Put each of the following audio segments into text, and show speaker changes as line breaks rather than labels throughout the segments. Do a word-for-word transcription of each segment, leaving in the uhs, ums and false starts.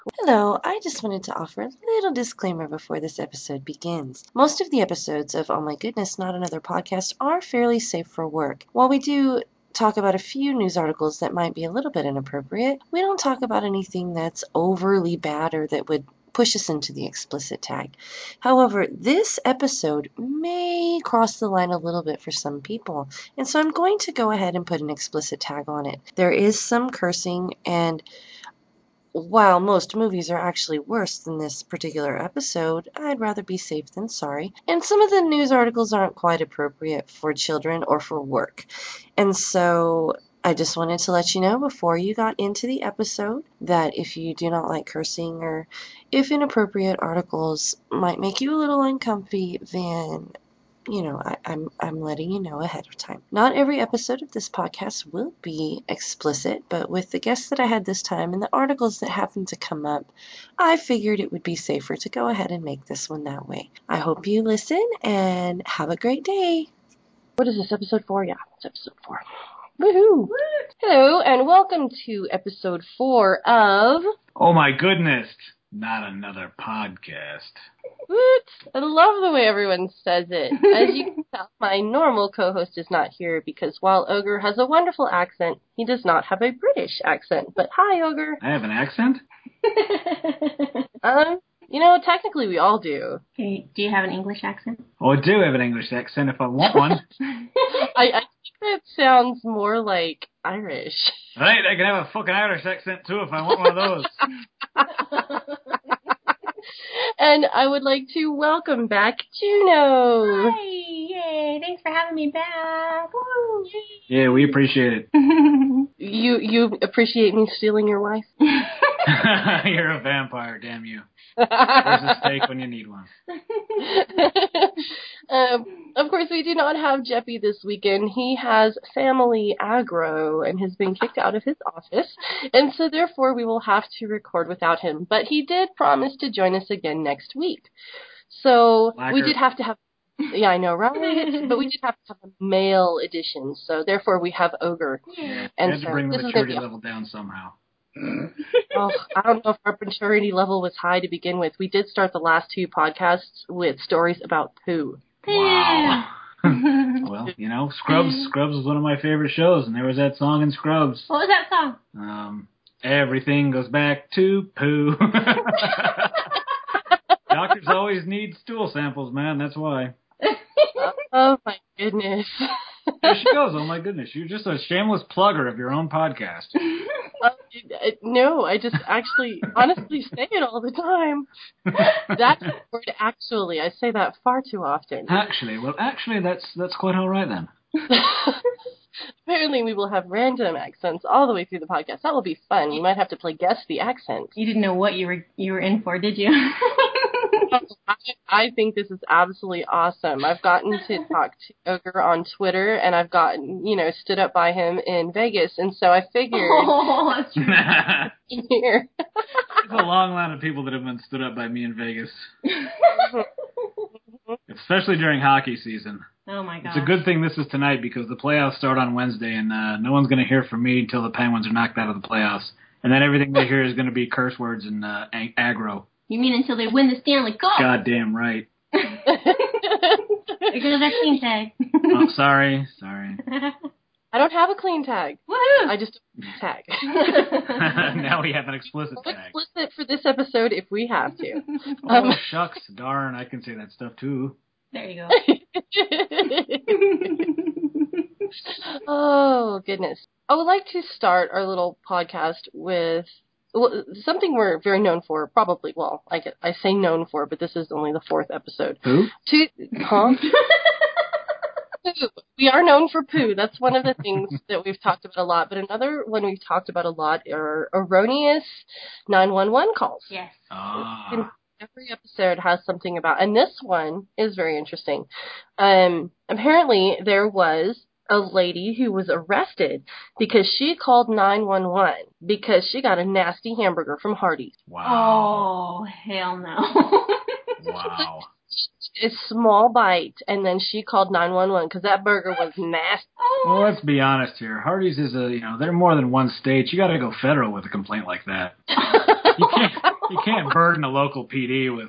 Hello, I just wanted to offer a little disclaimer before this episode begins. Most of the episodes of Oh My Goodness, Not Another Podcast are fairly safe for work. While we do talk about a few news articles that might be a little bit inappropriate, we don't talk about anything that's overly bad or that would push us into the explicit tag. However, this episode may cross the line a little bit for some people, and so I'm going to go ahead and put an explicit tag on it. There is some cursing, and while most movies are actually worse than this particular episode, I'd rather be safe than sorry. And some of the news articles aren't quite appropriate for children or for work. And so I just wanted to let you know before you got into the episode that if you do not like cursing or if inappropriate articles might make you a little uncomfy, then you know, I, I'm I'm letting you know ahead of time. Not every episode of this podcast will be explicit, but with the guests that I had this time and the articles that happened to come up, I figured it would be safer to go ahead and make this one that way. I hope you listen and have a great day. What is this, episode four? Yeah, it's episode four. Woohoo! Hello, and welcome to episode four of...
Oh my goodness, not another podcast.
What? I love the way everyone says it. As you can tell, my normal co-host is not here because while Ogre has a wonderful accent, he does not have a British accent. But hi, Ogre.
I have an accent?
um, you know, technically we all do.
Okay, do you have an English accent?
Oh, I do have an English accent if I want one.
I, I think that sounds more like Irish.
Right, I can have a fucking Irish accent too if I want one of those.
And I would like to welcome back Juno.
Hi, yay, thanks for having me back. Woo.
Yeah, we appreciate it.
You you appreciate me stealing your wife?
You're a vampire, damn you. There's a steak when you need one.
um, of course, we do not have Jeppy this weekend. He has family aggro and has been kicked out of his office, and so therefore we will have to record without him. But he did promise to join us again next week. So
Blacker.
we did have to have, yeah, I know, right? But we did have to have a male edition, so therefore we have Ogre.
Yeah,
and
we had
so
to bring the
this is
maturity
gonna be
level down somehow.
Oh, I don't know if our maturity level was high to begin with. We did start the last two podcasts with stories about poo.
Wow. Well, you know, Scrubs Scrubs was one of my favorite shows, and there was that song in Scrubs.
What was that song?
Um, everything goes back to poo. Doctors always need stool samples, man, that's why.
Oh, my goodness.
There she goes. Oh, my goodness. You're just a shameless plugger of your own podcast.
Uh, no, I just actually, honestly say it all the time. That's the word actually. I say that far too often.
Actually, well, actually, that's that's quite all right then.
Apparently we will have random accents all the way through the podcast. That will be fun. We might have to play Guess the Accent.
You didn't know what you were you were in for, did you?
I, I think this is absolutely awesome. I've gotten to talk to Ogre on Twitter, and I've gotten, you know, stood up by him in Vegas, and so I figured...
Oh, that's true.
Here.
There's a long line of people that have been stood up by me in Vegas. Especially during hockey season.
Oh, my God.
It's a good thing this is tonight because the playoffs start on Wednesday, and uh, no one's going to hear from me until the Penguins are knocked out of the playoffs. And then everything they hear is going to be curse words and uh, ag- aggro.
You mean until they win the Stanley Cup?
Goddamn right.
There goes that clean tag.
Oh, sorry, sorry.
I don't have a clean tag.
Woohoo!
I just don't have a tag.
Now we have an explicit
We'll
tag.
explicit for this episode if we have to.
Oh,
Um,
shucks, darn, I can say that stuff too.
There you go.
Oh, goodness. I would like to start our little podcast with well, something we're very known for, probably, well, I, get, I say known for, but this is only the fourth episode.
Who?
Two, huh? Poo. We are known for poo. That's one of the things that we've talked about a lot. But another one we've talked about a lot are erroneous nine one one calls.
Yes.
Ah.
Every episode has something about, and this one is very interesting. Um, apparently, there was a lady who was arrested because she called nine one one because she got a nasty hamburger from Hardee's.
Wow.
Oh, hell no.
Wow.
A small bite, and then she called nine one one because that burger was nasty.
Well, let's be honest here. Hardee's is a, you know, they're more than one state. You got to go federal with a complaint like that. You can't, you can't burden a local P D with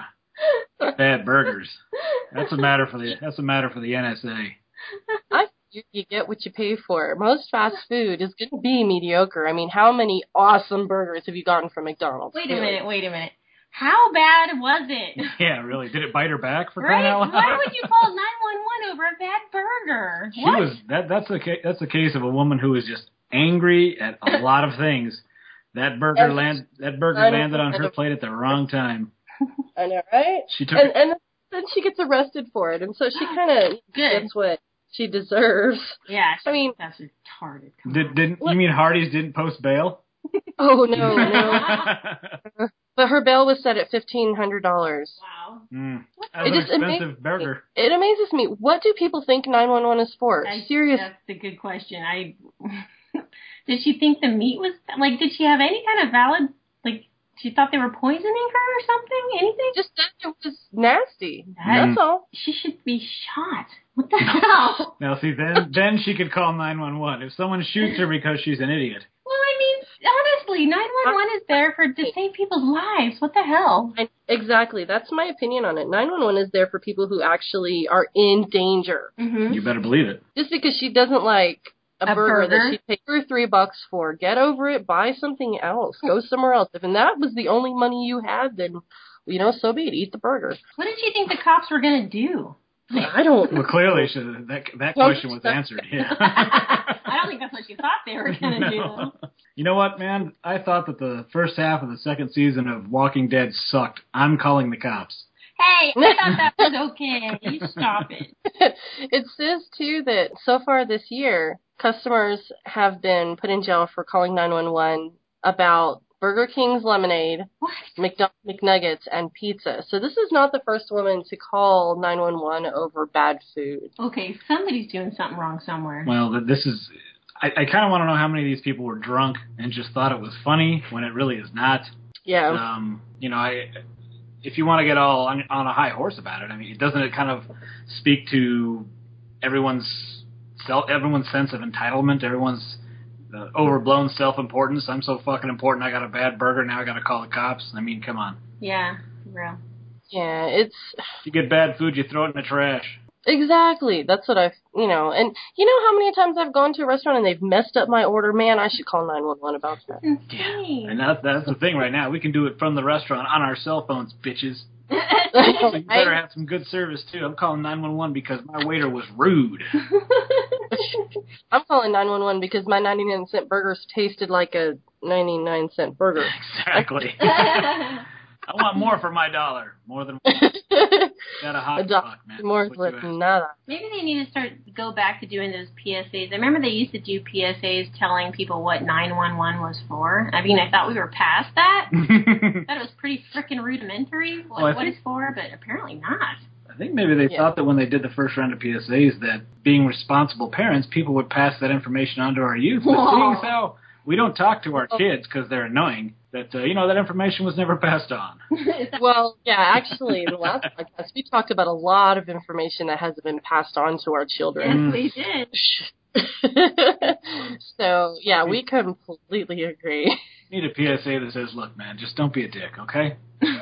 uh, bad burgers. That's a matter for the that's a matter for the N S A.
I you, you get what you pay for. Most fast food is going to be mediocre. I mean, how many awesome burgers have you gotten from McDonald's?
Wait a minute, wait a minute. How bad was it?
Yeah, really. Did it bite her back for
Right?
crying out loud?
Why would you call nine one one over a bad burger?
She
What?
was that. That's a ca- that's a case of a woman who was just angry at a lot of things. That burger
And
land that burger
I know,
landed on
I
her
know.
plate at the wrong time.
I know, right?
She took
And and then she gets arrested for it, and so she kind of
Good.
gets what she deserves.
Yeah,
I mean-
that's retarded. Come
Did
on.
didn't you mean Hardee's didn't post bail?
Oh no, no! But her bail was set at fifteen hundred dollars.
Wow.
mm, that's
It
an
just- it
expensive
makes-
burger.
It amazes me. What do people think nine one one is for?
I,
Seriously.
That's a good question. I did she think the meat was like? Did she have any kind of valid like? She thought they were poisoning her or something? Anything?
Just that it was nasty.
That-
That's all.
She should be shot. What the hell?
Now see, then then she could call nine one one if someone shoots her because she's an idiot.
Well, I mean, honestly, nine one one is there for to save people's lives. What the hell?
I, exactly. That's my opinion on it. nine one one is there for people who actually are in danger.
Mm-hmm.
You better believe it.
Just because she doesn't like a,
A
burger,
burger?
that she paid two or three bucks for, get over it. Buy something else. Go somewhere else. If and that was the only money you had, then you know, so be it. Eat the burger.
What did she think the cops were gonna do?
I don't.
Well, clearly she, that that
Well,
question was answered. Yeah.
I don't think that's what she thought they were gonna do.
No. You know what, man? I thought that the first half of the second season of Walking Dead sucked. I'm calling the cops.
Hey, I thought that was okay. You stop it.
It says too that so far this year, customers have been put in jail for calling nine one one about Burger King's lemonade,
What?
McDonald's McNuggets, and pizza. So this is not the first woman to call nine one one over bad food.
Okay, somebody's doing something wrong somewhere.
Well, th- this is. I, I kind of want to know how many of these people were drunk and just thought it was funny when it really is not.
Yeah.
Um, you know, I. If you want to get all on, on a high horse about it, I mean, doesn't it kind of speak to everyone's self, everyone's sense of entitlement, everyone's uh, overblown self-importance? I'm so fucking important. I got a bad burger. Now I got to call the cops. I mean, come on.
Yeah, for real.
Yeah, it's
If you get bad food, you throw it in the trash.
exactly. That's what I've, you know, and you know how many times I've gone to a restaurant and they've messed up my order? Man, I should call nine one one about that.
Insane.
And that's, that's the thing right now. We can do it from the restaurant on our cell phones, bitches. So you better have some good service, too. I'm calling nine one one because my waiter was rude.
I'm calling nine one one because my ninety-nine cent burgers tasted like a ninety-nine cent burger.
Exactly. I want more for my dollar. More than got a hot
A dollar
fuck, man.
more
What
with
you ask.
nada.
Maybe they need to start go back to doing those P S As. I remember they used to do P S As telling people what nine one one was for. I mean, I thought we were past that. I thought it was pretty frickin' rudimentary what,
Well, I
what
think-
it's for, but apparently not.
I think maybe they
Yeah.
thought that when they did the first round of P S As that being responsible parents, people would pass that information on to our youth. But
Whoa.
seeing as how we don't talk to our kids because they're annoying, that, uh, you know, that information was never passed on.
Well, yeah, actually, in the last podcast, we talked about a lot of information that hasn't been passed on to our children.
Yes, they did.
So, yeah, we completely agree.
Need a P S A that says, look, man, just don't be a dick, okay?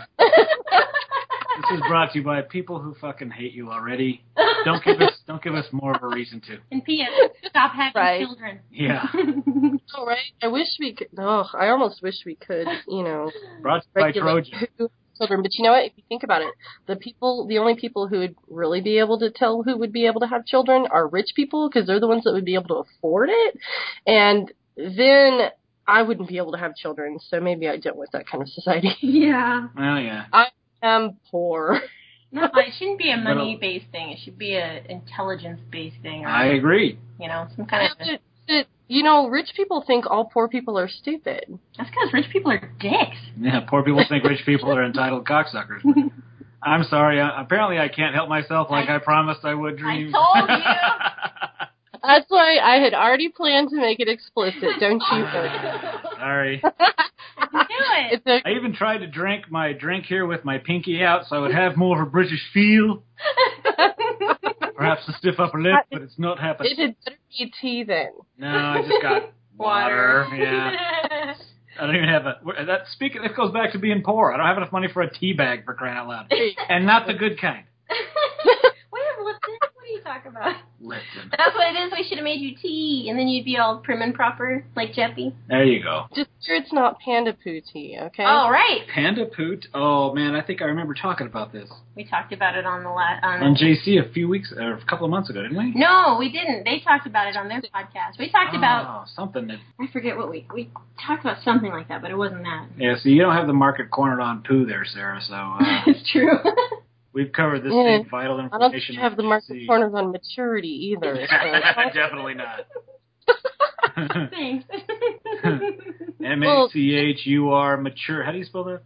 This is brought to you by people who fucking hate you already. Don't give us don't give us more of a reason to.
And P S Stop having
Right.
children.
Yeah.
Oh, right? I wish we could. Oh, I almost wish we could, you know,
Brought to you by
regulate
Trojan.
who children. But you know what? If you think about it, the people, the only people who would really be able to tell who would be able to have children are rich people because they're the ones that would be able to afford it. And then I wouldn't be able to have children, so maybe I don't want that kind of society.
Yeah.
Well, yeah.
I'm poor.
No, it shouldn't be a money-based thing. It should be a intelligence-based thing. Or,
I agree.
you know, some kind of...
But, but, you know, rich people think all poor people are stupid.
That's because rich people are dicks.
Yeah, poor people think rich people are entitled cocksuckers. I'm sorry. Uh, apparently I can't help myself like I,
I-
promised I would, Dream.
I told you.
That's why I had already planned to make it explicit, don't you?
Sorry.
Do it.
It's a,
I even tried to drink my drink here with my pinky out so I would have more of a British feel. Perhaps a stiff upper lip, but it's not happening.
it had better be tea then.
No, I just got water. Yeah. I don't even have a. That speaking. This goes back to being poor. I don't have enough money for a tea bag, for crying out loud, and not the good kind.
We have Lipton. What are you talking about?
Lipton.
That's what it is. We should have made you tea, and then you'd be all prim and proper, like Jeffy.
There you go.
Just sure it's not Panda Poo tea, okay?
Oh, right.
Panda Poot. Oh man, I think I remember talking about this
We talked about it on the la- on,
on J C a few weeks or a couple of months ago, didn't we?
No, we didn't. They talked about it on their podcast. We talked
oh,
about.
something that.
I forget what we we talked about something like that, but it wasn't that.
Yeah, so you don't have the market cornered on poo there, Sarah. So uh,
It's true.
we've covered this
Yeah.
big vital
I don't think
information.
you have the market corners on maturity either. So.
Definitely not.
Thanks.
M A C H U R mature. How do you spell that?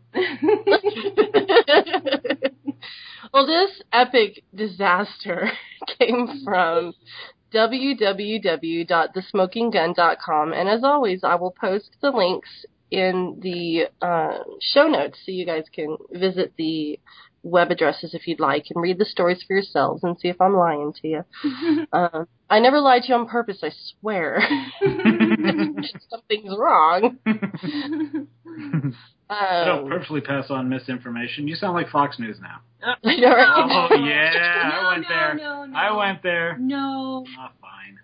Well, this epic disaster came from w w w dot the smoking gun dot com, and as always, I will post the links in the uh, show notes so you guys can visit the web addresses if you'd like and read the stories for yourselves and see if I'm lying to you. um, I never lied to you on purpose, I swear. Something's wrong.
I don't
Um,
purposely pass on misinformation. You sound like Fox News now.
I know, right?
Oh, yeah,
No,
I went
no,
there.
no, no.
I went there.
No.
Oh, fine.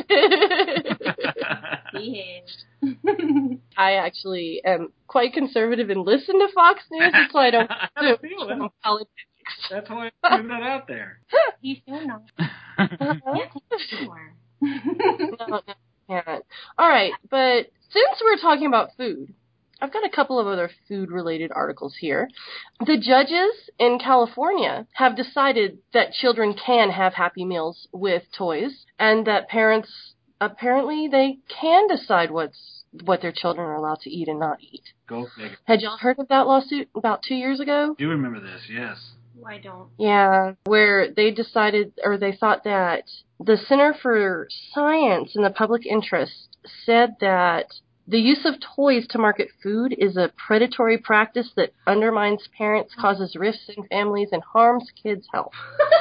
Behave.
I actually am quite conservative and listen to Fox News, that's why I don't
I had a feeling.
know politics.
That's why I threw that out there.
You still not.
Uh-huh.
Can't take it anywhere.
No, no, I can't. All right, but since we're talking about food, I've got a couple of other food-related articles here. The judges in California have decided that children can have Happy Meals with toys, and that parents, apparently, they can decide what's what their children are allowed to eat and not eat.
Go figure.
Had y'all heard of that lawsuit about two years ago?
Do remember this, yes.
I don't.
Yeah, where they decided, or they thought that the Center for Science in the Public Interest said that the use of toys to market food is a predatory practice that undermines parents, causes rifts in families, and harms kids' health.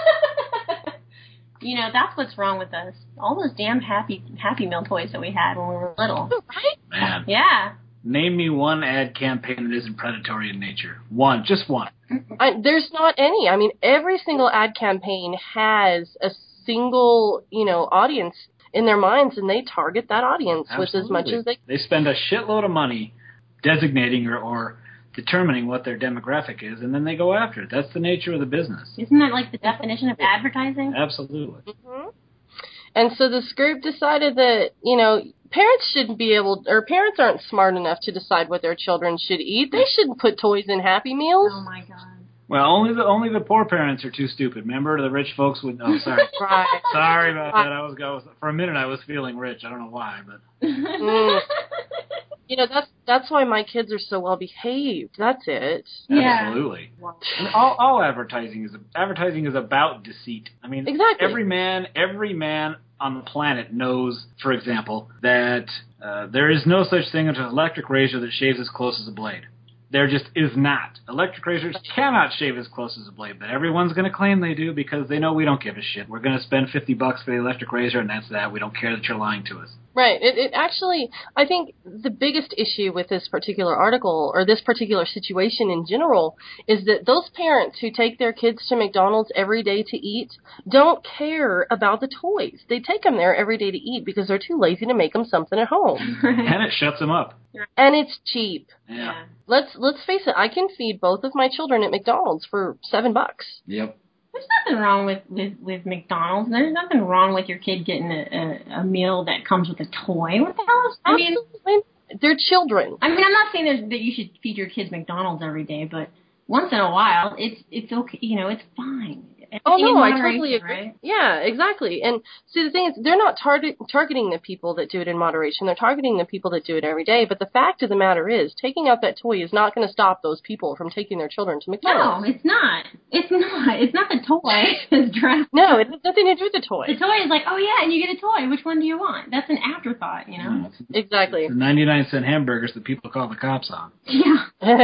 You know, that's what's wrong with us. All those damn Happy Happy Meal toys that we had when we were little.
Right?
Man.
Yeah.
Name me one ad campaign that isn't predatory in nature. One. Just one.
I, there's not any. I mean, every single ad campaign has a single, you know, audience in their minds, and they target that audience
Absolutely.
with as much as they
They spend a shitload of money designating or, or determining what their demographic is, and then they go after it. That's the nature of the business.
Isn't that like the definition of advertising?
Absolutely.
Mm-hmm. And so this group decided that, you know, parents shouldn't be able, or parents aren't smart enough to decide what their children should eat. They shouldn't put toys in Happy Meals.
Oh my god.
Well, only the only the poor parents are too stupid. Remember, the rich folks would. Oh, sorry.
Right.
Sorry about that. I was, I was for a minute I was feeling rich. I don't know why, but
Mm. You know, that's that's why my kids are so well behaved. That's it.
Yeah.
absolutely. And all, all advertising is advertising is about deceit. I mean,
Exactly.
every man, every man on the planet knows, for example, that uh, there is no such thing as an electric razor that shaves as close as a blade. There just is not. Electric razors cannot shave as close as a blade, but everyone's going to claim they do because they know we don't give a shit. We're going to spend fifty bucks for the electric razor, and that's that. We don't care that you're lying to us.
Right. It, it actually, I think the biggest issue with this particular article, or this particular situation in general, is that those parents who take their kids to McDonald's every day to eat don't care about the toys. They take them there every day to eat because they're too lazy to make them something at home.
And it shuts them up.
And it's cheap.
Yeah.
Yeah.
Let's let's face it, I can feed both of my children at McDonald's for seven bucks.
Yep.
There's nothing wrong with, with, with McDonald's. There's nothing wrong with your kid getting a, a, a meal that comes with a toy. What the hell is I mean,
Absolutely. They're children.
I mean, I'm not saying there's, that you should feed your kids McDonald's every day, but once in a while, it's it's okay. You know, it's fine.
Oh,
Everything
no,
in
I totally
moderation,
agree.
right?
Yeah, exactly. And see, the thing is, they're not target, targeting the people that do it in moderation. They're targeting the people that do it every day. But the fact of the matter is, taking out that toy is not going to stop those people from taking their children to
No,
McDonald's.
it's not. It's not. It's not the toy that's dressed.
No, it has nothing to do with the toy.
The toy is like, oh yeah, and you get a toy. Which one do you want? That's an afterthought, you know?
Exactly.
The ninety-nine cent hamburgers that people call the cops on.
Yeah.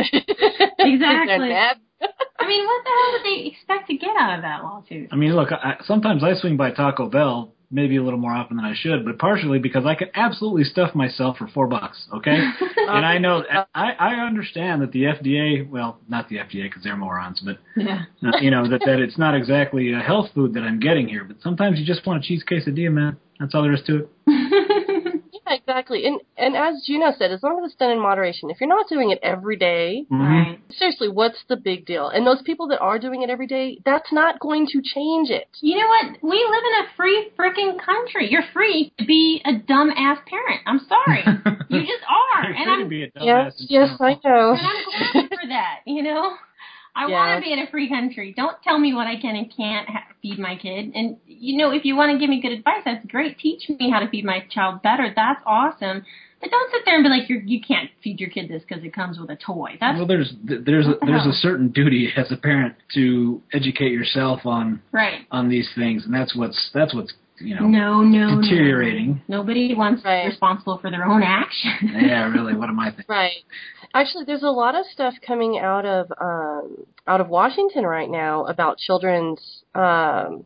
Exactly. They're mad.
I mean, what the hell did they expect to get out of that lawsuit?
I mean, look, I, sometimes I swing by Taco Bell maybe a little more often than I should, but partially because I can absolutely stuff myself for four bucks, okay? And I know, I, I understand that the F D A, well, not the F D A because they're morons, but,
Yeah.
uh, you know, that, that it's not exactly a health food that I'm getting here, but sometimes you just want a cheese quesadilla, man. That's all there is to it.
Yeah, exactly. And and as Juno said, as long as it's done in moderation, if you're not doing it every day,
Mm-hmm.
Right.
seriously, what's the big deal? And those people that are doing it every day, that's not going to change it.
You know what? We live in a free freaking country. You're free to be a dumb-ass parent. I'm sorry. You just are.
You're
And
free to
I'm,
be a dumbass
Yes,
in
yes,
general.
I know.
and I'm glad for that, you know? I
Yeah.
want to be in a free country. Don't tell me what I can and can't ha- feed my kid. And, you know, if you want to give me good advice, that's great. Teach me how to feed my child better. That's awesome. But don't sit there and be like, You're, you can't feed your kid this because it comes with a toy. That's
Well, there's there's a,
What the
there's a
hell?
certain duty as a parent to educate yourself on
right.
on these things, and that's what's that's what's you know
No, no,
deteriorating.
no. Nobody wants to
Right.
be responsible for their own actions.
Yeah, really. What am I thinking?
Right. Actually, there's a lot of stuff coming out of um, out of Washington right now about children's um,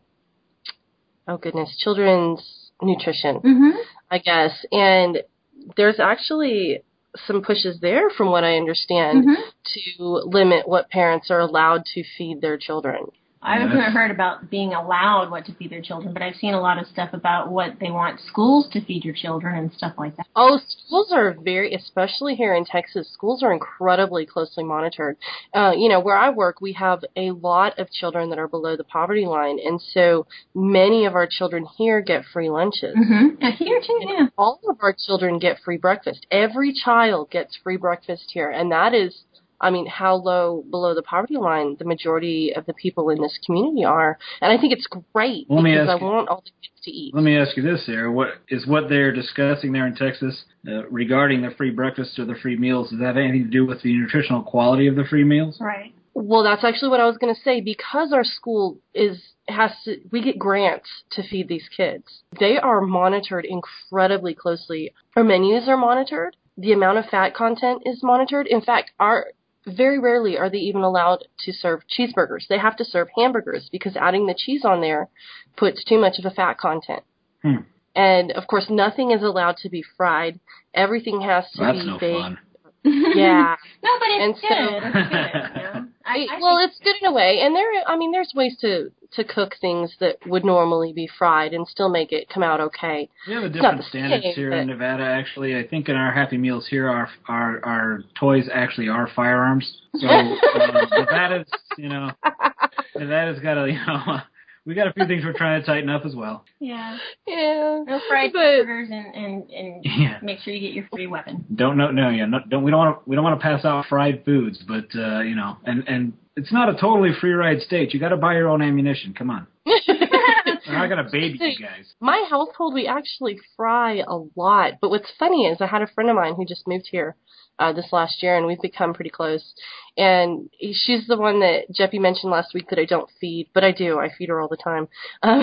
oh goodness, children's nutrition,
Mm-hmm.
I guess. And there's actually some pushes there, from what I understand,
Mm-hmm.
to limit what parents are allowed to feed their children.
I
Yeah,
haven't
that's-
heard about being allowed what to feed their children, but I've seen a lot of stuff about what they want schools to feed your children and stuff like that.
Oh, schools are very, especially here in Texas, schools are incredibly closely monitored. Uh, you know, where I work, we have a lot of children that are below the poverty line, and so many of our children here get free lunches.
Mm-hmm. Uh, here too, yeah.
All of our children get free breakfast. Every child gets free breakfast here, and that is, I mean, how low below the poverty line the majority of the people in this community are. And I think it's great
Let me
because I
ask you-
want all the kids to eat.
Let me ask you this, Sarah. What is what they're discussing there in Texas uh, regarding the free breakfast or the free meals? Does that have anything to do with the nutritional quality of the free meals?
Right.
Well, that's actually what I was going to say. Because our school is has to, we get grants to feed these kids. They are monitored incredibly closely. Our menus are monitored. The amount of fat content is monitored. In fact, our very rarely are they even allowed to serve cheeseburgers. They have to serve hamburgers because adding the cheese on there puts too much of a fat content.
Hmm.
And of course, nothing is allowed to be fried. Everything has to
Well, that's
be
no
baked.
fun.
Yeah.
No, but it's
And
good.
so-
It's good. You know? I,
It-
I
well,
think,
it's good in a way, and there. I mean, there's ways to to cook things that would normally be fried and still make it come out okay.
We have a
not
different
the
standards
same,
here
but-
in Nevada. Actually, I think in our Happy Meals here, our our our toys actually are firearms. So uh, Nevada's, you know, Nevada's got a, you know, we got a few things we're trying to tighten up as well.
yeah.
Yeah.
No fried
But-
burgers and, and, and
Yeah.
make sure you get your free weapon.
Don't know, no, yeah, no, don't we don't want to we don't want to pass out fried foods, but uh, you know, and and it's not a totally free ride state. You got to buy your own ammunition. Come on, we're not gonna baby you guys.
My household, we actually fry a lot. But what's funny is I had a friend of mine who just moved here uh, this last year, and we've become pretty close. And he- she's the one that Jeppy mentioned last week that I don't feed, but I do. I feed her all the time. Um,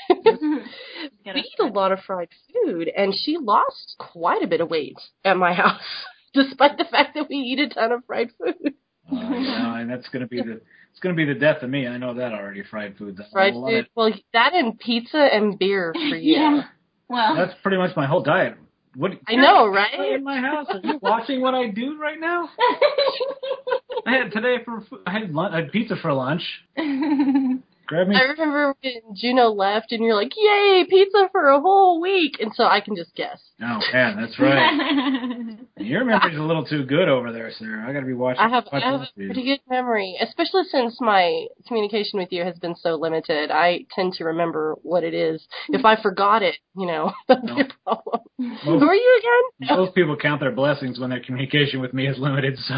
we eat a lot of fried food, and she lost quite a bit of weight at my house, despite the fact that we eat a ton of fried food.
Uh, you know, and that's gonna be the it's gonna be the death of me. I know that already. Fried food. I
Fried
love
food.
it.
Well, that and pizza and beer for you.
Yeah. Well,
That's pretty much my whole diet. What?
I know,
You're
right?
in my house. Are you watching what I do right now? I had today for fu- I had lunch, I had pizza for lunch. Grab me.
I remember when Juno left, and you're like, "Yay, pizza for a whole week!" And so I can just guess.
Oh man, that's right. Your memory's a little too good over there, Sarah. I got to be watching.
I have, I
watching
have
this
a
for you.
pretty good memory, especially since my communication with you has been so limited. I tend to remember what it is. If I forgot it, you know, that'd be a problem. Who are you again?
Most people count their blessings when their communication with me is limited. So.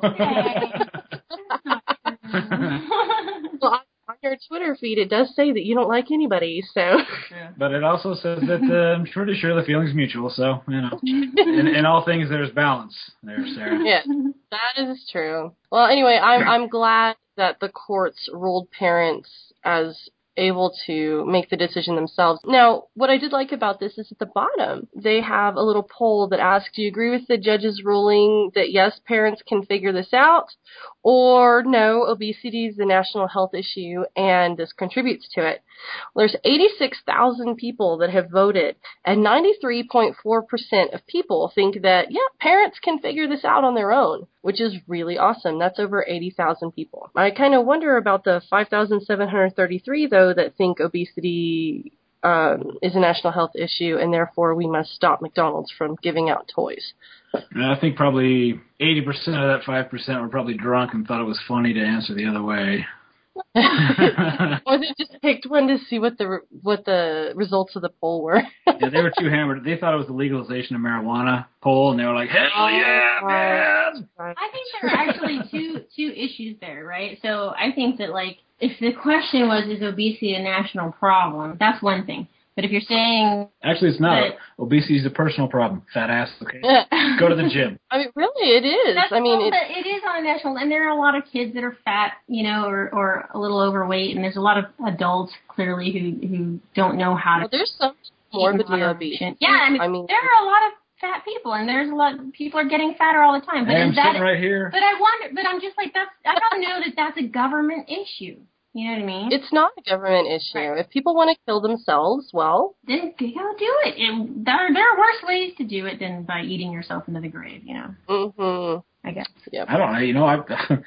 Well, on on your Twitter feed, it does say that you don't like anybody, so.
But it also says that uh, I'm pretty sure the feeling's mutual. So you know, in, in all things there's balance there, Sarah.
Yeah, that is true. Well, anyway, I'm I'm glad that the courts ruled parents as able to make the decision themselves. Now, what I did like about this is at the bottom, they have a little poll that asks, do you agree with the judge's ruling that yes, parents can figure this out, or no, obesity is a national health issue and this contributes to it? Well, there's eighty-six thousand people that have voted, and ninety-three point four percent of people think that, yeah, parents can figure this out on their own, which is really awesome. That's over eighty thousand people. I kind of wonder about the five thousand seven hundred thirty-three, though, that think obesity um, is a national health issue, and therefore we must stop McDonald's from giving out toys.
And I think probably eighty percent of that five percent were probably drunk and thought it was funny to answer the other way.
Or they just picked one to see what the what the results of the poll were.
Yeah, they were too hammered. They thought it was the legalization of marijuana poll, and they were like, hell yeah, man!
I think there are actually two two issues there, right? So I think that, like, if the question was, is obesity a national problem, that's one thing. But if you're saying...
Actually, it's not.
that,
Obesity is a personal problem. Fat ass, okay? Go to the gym.
I mean, really, it is.
That's
I mean,
cool,
it,
but it is on a national, and there are a lot of kids that are fat, you know, or, or a little overweight, and there's a lot of adults clearly who who don't know how to.
well, there's some morbidly obese.
Yeah, I mean,
I mean,
there are a lot of fat people, and there's a lot. People are getting fatter all the time. But
Hey, I'm
is that?
sitting right here.
But I wonder. But I'm just like that's. I don't know that that's a government issue. You know what I mean?
it's not a government issue.
Right.
If people want to kill themselves, well,
Then you gotta do it. And there, there are worse ways to do it than by eating yourself into the grave. You know.
mm-hmm.
I guess.
Yep.
I don't know. You know, I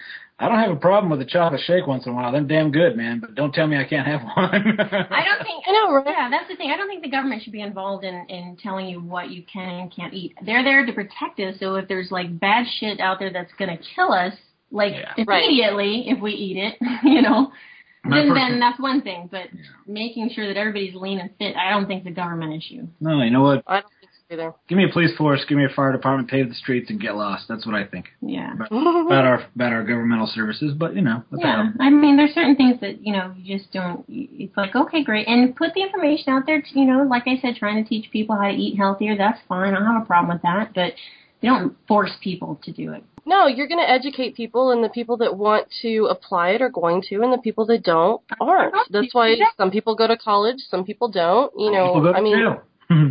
I don't have a problem with a chocolate shake once in a while. They're damn good, man. But don't tell me I can't have one.
I don't think.
I know, right?
Yeah, that's the thing. I don't think the government should be involved in, in telling you what you can and can't eat. They're there to protect us. So if there's like bad shit out there that's gonna kill us, like
Yeah.
immediately if we eat it, you know,
My
then
personal-
then that's one thing. But
Yeah.
making sure that everybody's lean and fit, I don't think it's a government issue.
No, you know what?
I don't think so either.
Give me a police force, give me a fire department, pave the streets, and get lost. That's what I think
Yeah.
about, about our about our governmental services. But you know, what the
Yeah,
hell?
I mean, there's certain things that, you know, you just don't, it's like, okay, great. And put the information out there, to, you know, like I said, trying to teach people how to eat healthier, that's fine. I don't have a problem with that. But you don't force people to do it.
No, you're going to educate people, and the people that want to apply it are going to, and the people that don't aren't. That's why some people go to college, some people don't. You know,
People go to
I mean,
jail.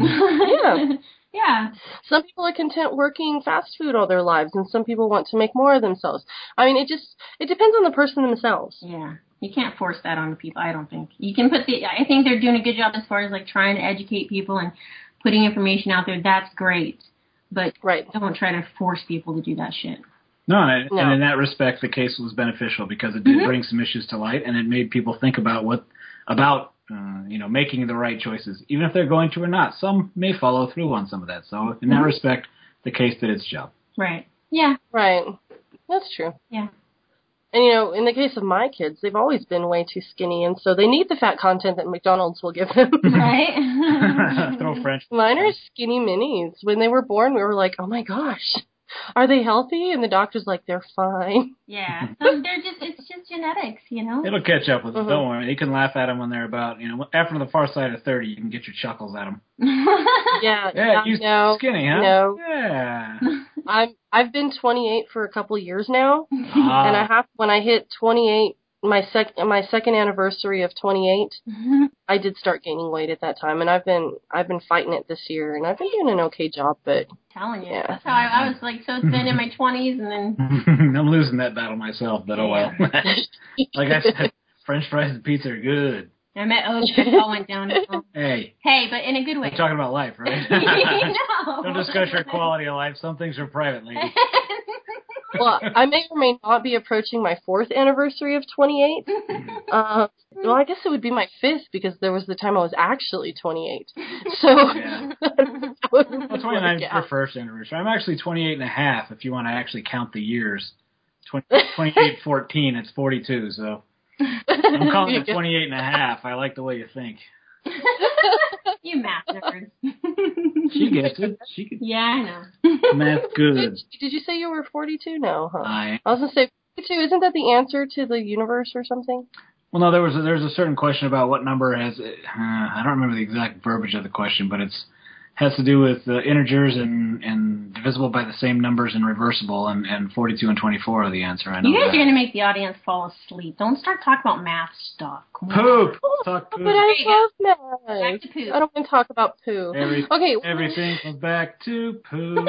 yeah.
Yeah.
Some people are content working fast food all their lives, and some people want to make more of themselves. I mean, it just, it depends on the person themselves.
Yeah. You can't force that on people, I don't think. You can put the, I think they're doing a good job as far as like trying to educate people and putting information out there. That's great. But
Right.
don't try to force people to do that shit.
No, and,
No.
and in that respect, the case was beneficial because it did
Mhm.
bring some issues to light, and it made people think about what about uh, you know making the right choices, even if they're going to or not. Some may follow through on some of that. So in that
Mhm.
respect, the case did its job.
Right. Yeah.
Right. That's true.
Yeah.
And, you know, in the case of my kids, they've always been way too skinny, and so they need the fat content that McDonald's will give them.
Right.
Throw French.
Mine are skinny minis. When they were born, we were like, oh my gosh, are they healthy? And the doctor's like, they're fine.
Yeah. So they're just, it's just genetics, you know?
It'll catch up with them.
Mhm.
Don't worry. You can laugh at them when they're about, you know, after the far side of thirty, you can get your chuckles at them.
Yeah,
Yeah, you
no,
skinny, huh?
no.
Yeah.
I'm, I've been twenty-eight for a couple years now,
Ah.
and I have, when I hit twenty-eight, my sec, my second anniversary of twenty-eight, I did start gaining weight at that time, and I've been, I've been fighting it this year, and I've been doing an okay job, but
Telling you.
Yeah.
That's how I, I was like so thin in my twenties and then
I'm losing that battle myself, but oh well. Like I said, French fries and pizza are good.
I met Oaks and it all went downhill.
Hey,
Hey, but in a good way.
we're talking about life, right?
No.
Don't discuss your quality of life. Some things are private, lady.
well, I may or may not be approaching my fourth anniversary of twenty-eight. Uh, well, I guess it would be my fifth because there was the time I was actually twenty-eight. So,
Yeah.
well,
Well, twenty-nine is your first anniversary. I'm actually twenty-eight and a half if you want to actually count the years. twenty, twenty-eight, fourteen, it's forty-two, so I'm calling it twenty-eight and a half. I like the way you think.
You math nerds.
She gets it. She can
Yeah, I know.
math good.
Did, did you say you were forty-two? No, huh?
I
I was gonna say forty-two. Isn't that the answer to the universe or something?
Well, no, there was a, there's a certain question about what number has. Uh, I don't remember the exact verbiage of the question, but it's has to do with uh, integers and, and divisible by the same numbers and reversible, and, and forty-two and twenty-four are the answer. I know
You guys
that.
are going to make the audience fall asleep. Don't start talking about math stuff. Come on.
Poop! Talk
But
poop.
I love math.
Back to poop.
I don't want to talk about poo.
Every,
Okay.
Everything comes back to poop.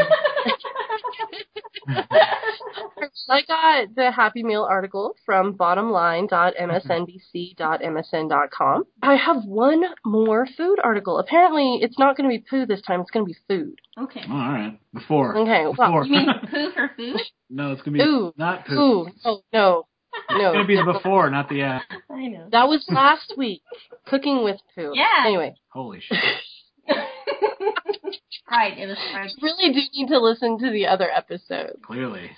I got the Happy Meal article from bottomline dot m s n b c dot m s n dot com. I have one more food article. Apparently, it's not going to be poo this time. It's going to be food.
Okay.
Oh, all right. Before.
Okay, well,
Before.
You mean poo for food?
No, it's going to be
Ooh.
not poop.
Ooh. Oh, no. No.
It's going to be the before, not the after.
I know.
That was last week. Cooking with poo.
Yeah.
Anyway.
Holy shit.
Right, it was hard.
You really do need to listen to the other episode.
Clearly.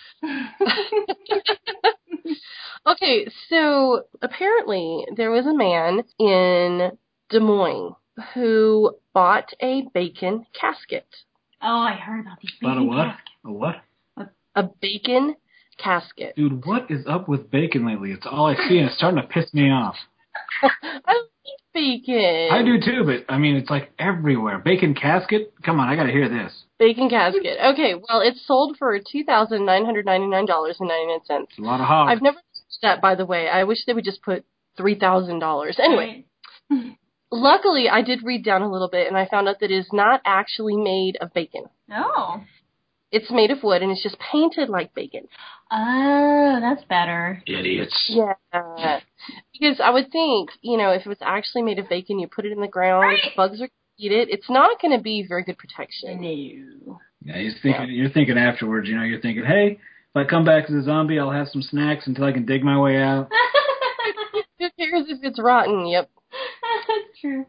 Okay, so apparently there was a man in Des Moines who bought a bacon casket.
Oh, I heard about these
About a
bacon
what?
caskets.
A what?
A bacon casket.
Dude, what is up with bacon lately? It's all I see, and it's starting to piss me off.
I like bacon.
I do too, but I mean, it's like everywhere. Bacon casket? Come on, I gotta hear this.
Bacon casket. Okay, well, it's sold for two thousand nine hundred ninety-nine dollars and ninety-nine cents.
It's a lot of hogs.
I've never noticed that, by the way. I wish they would just put three thousand dollars. Anyway,
Right.
luckily, I did read down a little bit, and I found out that it is not actually made of bacon.
Oh.
It's made of wood, and it's just painted like bacon.
Oh, that's better.
Idiots.
Yeah. Because I would think, you know, if it was actually made of bacon, you put it in the ground,
Right.
bugs are going to eat it. It's not going to be very good protection.
No.
Yeah, you're thinking, you're thinking afterwards, you know, you're thinking, hey, if I come back as a zombie, I'll have some snacks until I can dig my way out.
Who cares if it's rotten? Yep.
That's true.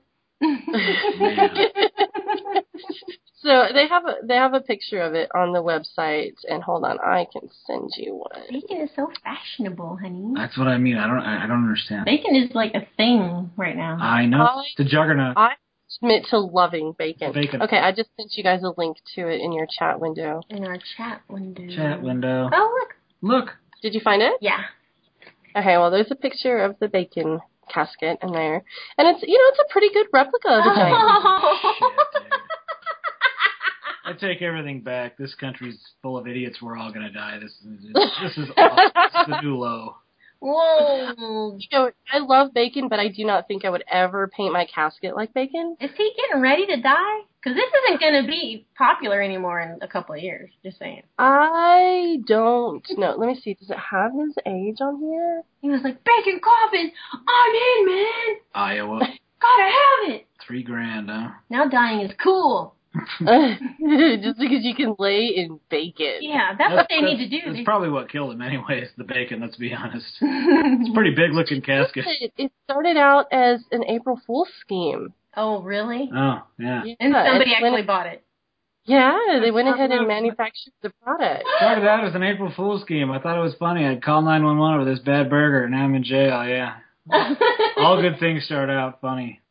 So they have a they have a picture of it on the website, and hold on, I can send you one.
Bacon is so fashionable, honey.
That's what I mean. I don't, I don't understand.
Bacon is like a thing right now.
I know.
I-
It's a juggernaut.
I admit to loving bacon.
Bacon.
Okay, I just sent you guys a link to it in your chat window.
In our chat window.
Chat window.
Oh, look.
Look.
Did you find it?
Yeah.
Okay, well, there's a picture of the bacon casket in there, and it's you know it's a pretty good replica of the thing.
Shit, dude. I take everything back. This country's full of idiots. We're all gonna die. This is this is awesome. This is the new low.
Whoa.
You know, I love bacon, but I do not think I would ever paint my casket like bacon.
Is he getting ready to die? Because this isn't going to be popular anymore in a couple of years. Just saying.
I don't know. Let me see. Does it have his age on here?
He was like, bacon coffin, I'm in, man.
Iowa.
Gotta have it.
Three grand, huh?
Now dying is cool.
Just because you can lay in bacon.
Yeah, that's, what they need to do.
That's
They-
probably what killed him anyways, the bacon, let's be honest. It's a pretty big looking casket.
It, it started out as an April Fool's scheme.
Oh, really?
Oh, yeah.
And
Yeah,
somebody
it
actually
went-
bought it.
Yeah, they went ahead and
That's-
manufactured the product.
Started out as an April Fool's scheme. I thought it was funny. I'd call nine one one over this bad burger, and now I'm in jail, yeah. All good things start out funny.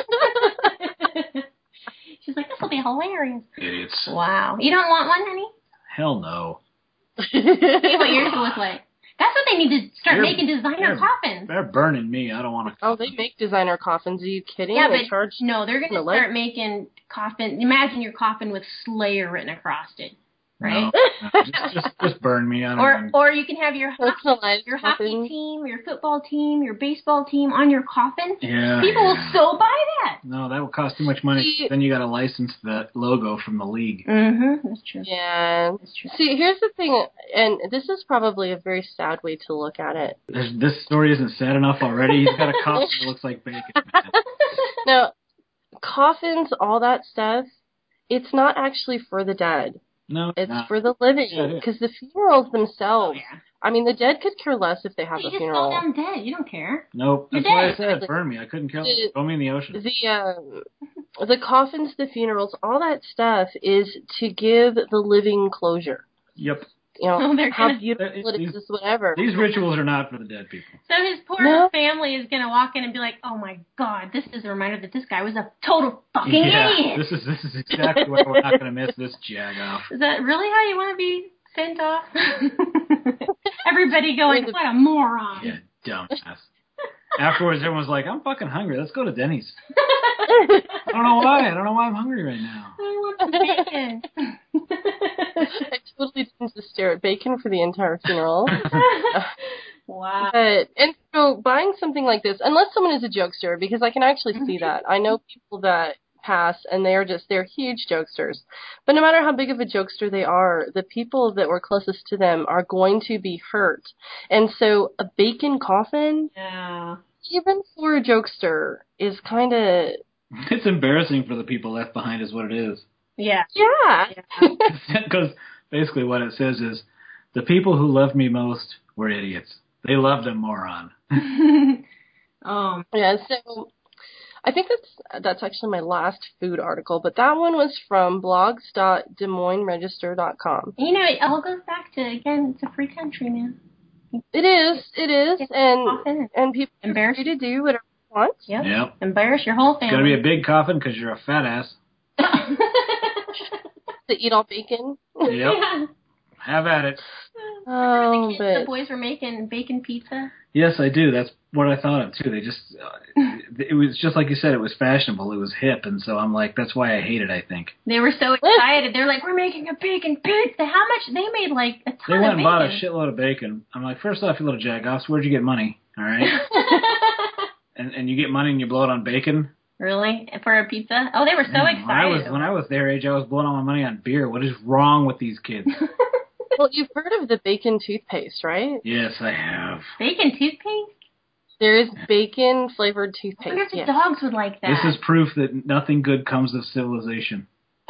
She's like, this will be hilarious.
Idiots.
Wow. You don't want one, honey?
Hell no.
See what yours will look like. That's what they need to start
They're-
making designer
they're-
coffins.
They're burning me. I don't want to.
Oh, they make designer coffins. Are you kidding?
Yeah,
they
but
charge.
no, they're going to
the leg-
start making coffin. Imagine your coffin with Slayer written across it, right?
No, no, just, just, just burn me. I don't
Or
even-
or you can have your hockey,
Personalized
your hockey
coffins.
team, your football team, your baseball team on your coffin.
Yeah.
People will
yeah.
so buy that.
No, that would cost too much money.
See-
Then you got to license the logo from the league.
Mm-hmm. That's true.
Yeah.
That's true.
See, here's the thing, and this is probably a very sad way to look at it.
There's, this story isn't sad enough already. He's got a coffin that looks like bacon. Man.
Now, coffins, all that stuff, it's not actually for the dead.
No,
It's
no.
for the living.
Yeah, it is.
Because the funerals
Oh,
themselves,
yeah.
I mean, the dead could care less if they have
You
a
just
funeral.
fell down dead. You don't care.
Nope.
You're
That's why I
dead.
said burn me. I couldn't kill
The-
him. Throw me in the ocean.
The um, the coffins, the funerals, all that stuff is to give the living closure.
Yep.
You know,
Oh, they're
how
gonna-
beautiful it
These-
is, whatever.
These rituals are not for the dead people.
So his poor
No.
family is gonna walk in and be like, "Oh my God, this is a reminder that this guy was a total fucking
Yeah.
idiot."
This is this is exactly why we're not going to miss this jag off.
Is that really how you want to be sent off? Everybody going, "What a moron!"
Yeah, dumbass. Afterwards, everyone's like, "I'm fucking hungry. Let's go to Denny's." I don't know why. I don't know why I'm hungry right now.
I want some bacon.
I totally didn't just stare at bacon for the entire funeral.
Wow.
But, and so buying something like this, unless someone is a jokester, because I can actually see that. I know people that pass and they are just, they're huge jokesters. But no matter how big of a jokester they are, the people that were closest to them are going to be hurt. And so a bacon coffin,
Yeah.
even for a jokester, is kind of,
It's embarrassing for the people left behind is what it is.
Yeah.
yeah.
Because basically what it says is, the people who loved me most were idiots. They loved a moron.
um.
Yeah, so I think that's that's actually my last food article, but that one was from blogs dot des moines register dot com.
You know, it all goes back to, again, it's a free country, man.
It is, it is, and
Coffin.
and people are
Embarrass-
free to do whatever they want.
Yep.
Yep.
Embarrass your whole
It's got to
family.
be a big coffin because you're a fat ass.
To eat all bacon.
Yep.
Yeah.
Have at it.
Oh,
the, kids, the
but
boys were making bacon pizza.
Yes, I do. That's what I thought of too. They just, uh, it was just like you said. It was fashionable. It was hip, and so I'm like, that's why I hate it. I think
They were so excited. They're like, we're making a bacon pizza. How much? They made like a ton
they went
of
and
bacon.
bought a shitload of bacon. I'm like, first off, you little jackoffs, where'd you get money? All right, and and you get money and you blow it on bacon.
Really? For a pizza? Oh, they were so
Man,
excited.
When I was when I was their age, I was blowing all my money on beer. What is wrong with these kids?
well, you've heard of the bacon toothpaste, right?
Yes, I have.
Bacon toothpaste?
There is bacon flavored
I wonder
toothpaste.
if the
Yes.
dogs would like that.
This is proof that nothing good comes of civilization.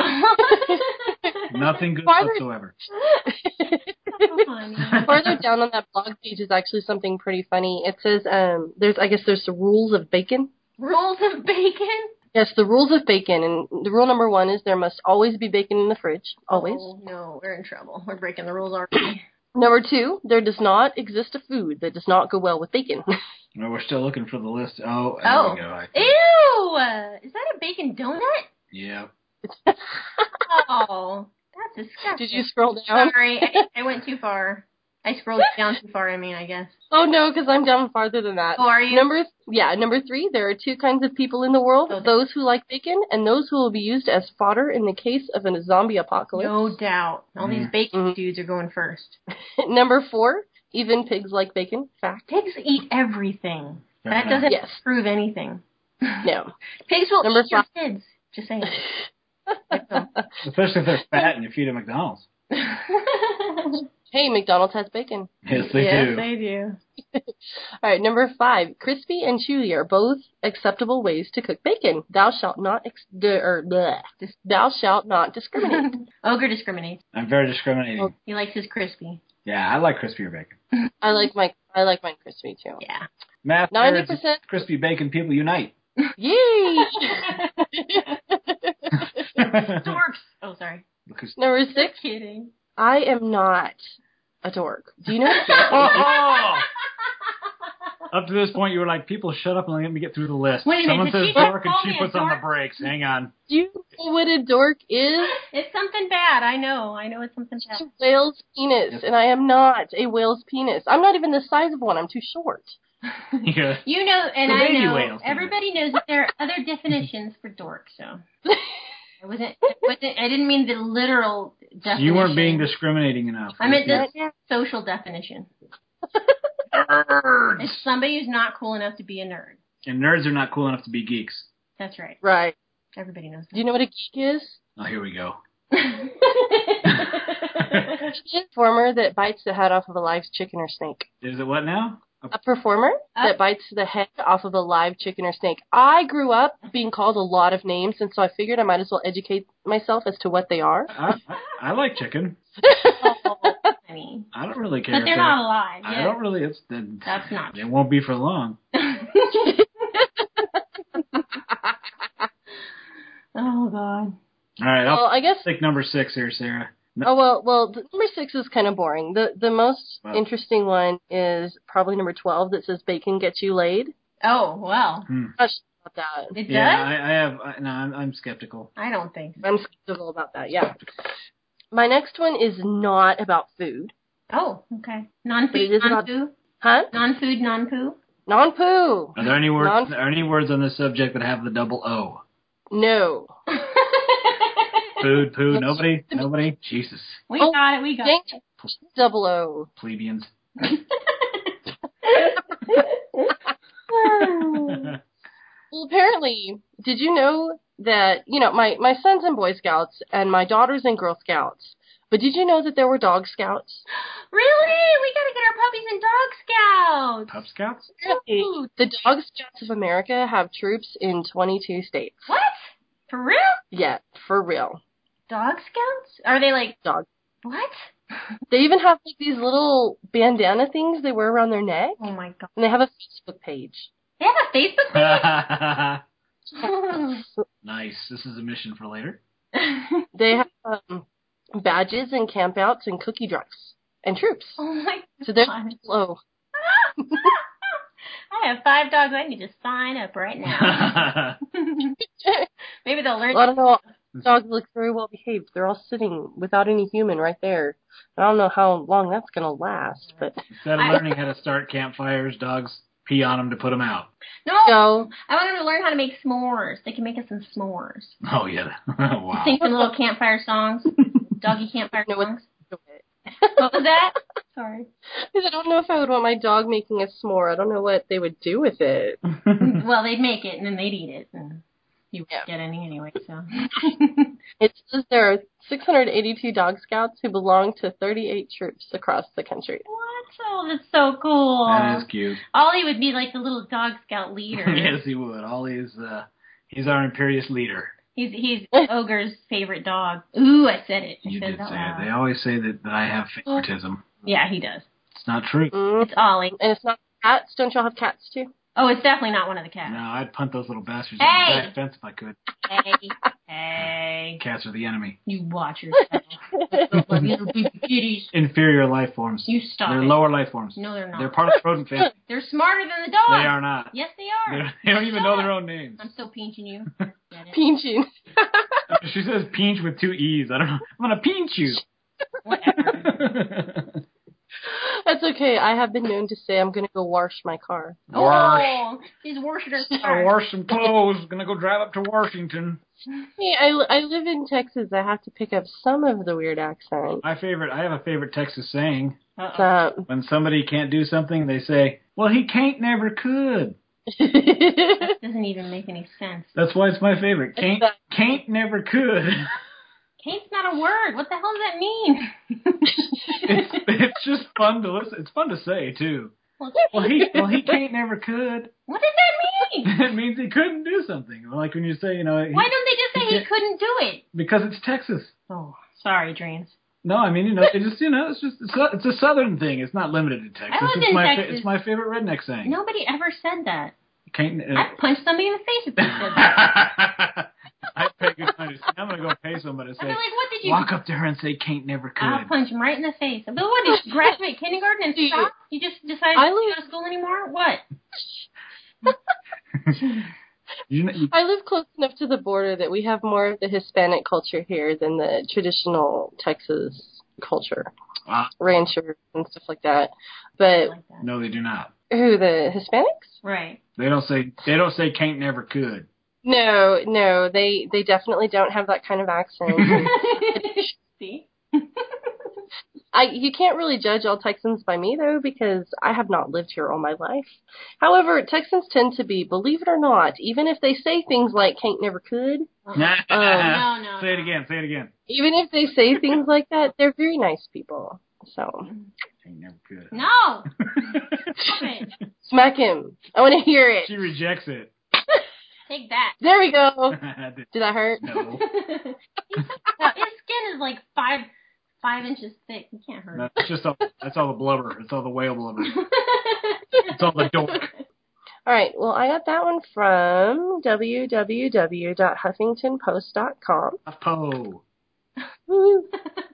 Nothing good
Farther-
whatsoever.
funny.
Farther down on that blog page is actually something pretty funny. It says, um, there's, I guess there's the rules of bacon.
Rules of bacon?
Yes, the rules of bacon. And the rule number one is there must always be bacon in the fridge. Always.
Oh, no, we're in trouble. We're breaking the rules already.
Number two, there does not exist a food that does not go well with bacon.
No, we're still looking for the list. Oh, there
Oh.
we go. I think.
Ew! Uh, is that a bacon donut?
Yeah.
Oh, that's disgusting.
Did you scroll down?
Sorry, I, I went too far. I scrolled down too far, I mean, I guess.
Oh, no, because I'm down farther than that.
Oh, are you?
Number, yeah, number three, there are two kinds of people in the world,
Oh,
those who like bacon and those who will be used as fodder in the case of a zombie apocalypse.
No doubt. All these
Mhm.
bacon
Mhm.
dudes are going first.
Number four, even pigs like bacon. Fact.
Pigs eat everything.
Fair
That
enough.
doesn't
Yes.
prove anything.
No.
Pigs will
Number
eat your kids. Just saying.
Especially if they're fat and you feed them McDonald's.
Hey, McDonald's has bacon.
Yes, they
yes,
do.
they do.
All right, number five, crispy and chewy are both acceptable ways to cook bacon. Thou shalt not ex- d- or bleh. Thou shalt not discriminate.
Ogre discriminates.
I'm very discriminating.
He likes his crispy.
Yeah, I like crispier bacon.
I like my I like mine crispy too.
Yeah.
Math
Ninety
nerds,
percent.
crispy bacon people unite.
Yay!
Dorks. Oh, sorry.
Look who's-
Number
Just
six,
kidding.
I am not a dork. Do you know what a dork is?
Oh! Up to this point, you were like, people shut up and let me get through the list.
Wait a minute,
Someone
did
says
she just
dork and
call
she
me a
puts on the
dork?
brakes. Hang on.
Do you know what a dork is?
It's something bad. I know. I know it's something
It's
bad.
a whale's penis, and I am not a whale's penis. I'm not even the size of one. I'm too short.
Yeah.
You know, and
The
I
baby
know
whales,
everybody knows that there are other definitions for dork. So I wasn't, I wasn't. I didn't mean the literal definition.
You weren't being discriminating enough.
I meant the
Yes.
social definition.
Nerds.
It's somebody who's not cool enough to be a nerd.
And nerds are not cool enough to be geeks.
That's right.
Right.
Everybody knows
Do you know what a geek is?
Oh, here we go.
that.
A performer that bites the head off of a live chicken or snake.
Is it what now?
A performer that bites the head off of a live chicken or snake. I grew up being called a lot of names, and so I figured I might as well educate myself as to what they are.
I, I, I like chicken.
Oh, honey.
I don't really care.
But
if
they're not alive.
I
Yes.
don't really. It's the,
That's not
It won't be for long.
Oh God.
All right, I'll
Well, I guess.
take number six here, Sarah. No,
Oh well, well, the, number six is kind of boring. The the most
Wow.
interesting one is probably number twelve that says bacon gets you laid.
Oh well.
hmm.
I'm not sure about that.
It
Yeah,
does.
I, I have. I, no, I'm, I'm skeptical.
I don't think so.
I'm skeptical about that. Yeah. My next one is not about food.
Oh, okay.
But
Non-food,
it is about-
non-poo?
Huh?
Non-food, non-poo?
Non-poo.
Are there any words?
Non-
Are there any words on this subject that have the double O?
No.
Food, poo, nobody? Nobody? Jesus.
We
Oh,
got it, we got
dang
it.
it. Double O.
Plebeians.
Well, apparently, did you know that, you know, my, my son's in Boy Scouts and my daughter's in Girl Scouts, but did you know that there were Dog Scouts?
Really? We gotta get our puppies in Dog Scouts.
Pup Scouts?
Apparently, the Dog Scouts of America have troops in twenty-two states.
What? For real?
Yeah, for real.
Dog Scouts? Are they like
Dog.
what?
They even have like these little bandana things they wear around their neck,
Oh my god.
and they have a Facebook page.
They have a Facebook page?
Nice. This is a mission for later.
They have um, badges and campouts and cookie drives and troops.
Oh my
So they're
god.
low.
I have five dogs. I need to sign up right now. Maybe they'll learn.
Well, I don't know. Dogs look very well behaved. They're all sitting without any human right there. I don't know how long that's going to last, but
Instead of learning how to start campfires, dogs pee on them to put them out.
No,
so
I want them to learn how to make s'mores. They can make us some s'mores.
Oh, yeah. Wow.
Sing some little campfire songs. Doggy campfire
No,
songs.
do
What was that? Sorry.
Because I don't know if I would want my dog making a s'more. I don't know what they would do with it.
Well, they'd make it and then they'd eat it. And you wouldn't
Yeah.
get any anyway, so.
It says there are six hundred eighty-two Dog Scouts who belong to thirty-eight troops across the country.
What? Oh, that's so cool.
That is cute.
Ollie would be like the little Dog Scout leader.
Yes, he would. Ollie's, uh, he's our imperious leader.
He's he's Ogre's favorite dog. Ooh, I said it. I
You
said
did
it out
say
loud.
it. They always say that, that I have favoritism.
Yeah, he does.
It's not true.
Mm.
It's Ollie.
And it's not cats. Don't y'all have cats too?
Oh, it's definitely not one of the cats.
No, I'd punt those little bastards
Hey!
over the back fence if I could.
Hey, hey,
Cats are the enemy.
you watch yourself. Those little baby kitties.
Inferior life forms.
You stop
They're
it.
lower life forms.
No, they're not.
They're part of the rodent family.
They're smarter than the dog.
They are not.
Yes, they are.
They're, they don't even know their own names.
I'm still pinching you. Get it?
Pinching.
She says pinch with two E's. I don't know. I'm going to pinch you.
Whatever.
That's okay. I have been known to say I'm going to go wash my car.
Oh, he's washing her
I
car.
wash some clothes. Gonna go drive up to Washington.
Hey, I, I live in Texas. I have to pick up some of the weird accent.
My favorite. I have a favorite Texas saying.
Uh-oh.
Uh,
When somebody can't do something, they say, "Well, he can't, never could."
That doesn't even make any sense.
That's why it's my favorite. Can't, can't, never could.
Cane's not a word. What the hell does that mean?
It's it's just fun to listen. It's fun to say too.
Well,
Well, he well he can't, never could.
what does that mean?
It means he couldn't do something. Like when you say, you know, he,
Why don't they just say
he
he
can't-
couldn't do it?
because it's Texas.
Oh, sorry, Dreams.
No, I mean, you know, it's just, you know, it's just, it's a, it's a southern thing. It's not limited to Texas.
I live
it's
in
my, fa-
Texas.
it's my favorite redneck saying.
Nobody ever said that.
Can't, uh,
I'd punch somebody in the face if they said that.
I'd pay good money. I'm gonna go pay somebody to
I'd be
say,
like, what did you
walk up to her and say, "Can't, never could."
I'll punch him right in the face. But what, did you graduate kindergarten and
See,
stop? You just decided
I
to
live-
go to school anymore? What?
You know, you,
I live close enough to the border that we have more of the Hispanic culture here than the traditional Texas culture.
uh,
Ranchers and stuff like that. But
Like that.
no, they do not.
who, the Hispanics?
Right.
They don't say. They don't say "can't, never could."
No, no, they they definitely don't have that kind of accent.
See?
I you can't really judge all Texans by me though, because I have not lived here all my life. However, Texans tend to be, believe it or not, even if they say things like "can't, never could,"
Nah.
no, no,
Say it
no.
again. Say it again.
even if they say things like that, they're very nice people. So
Can't, never could.
No! Stop it.
smack him. I want to hear it.
She rejects it.
Take that.
There we go. Did that hurt?
No.
His skin is like five five inches thick. You can't hurt
That's just all. That's all the blubber. It's all the whale blubber. It's all the dork.
All right. Well, I got that one from w w w dot huffington post dot com.
Po.
Woo.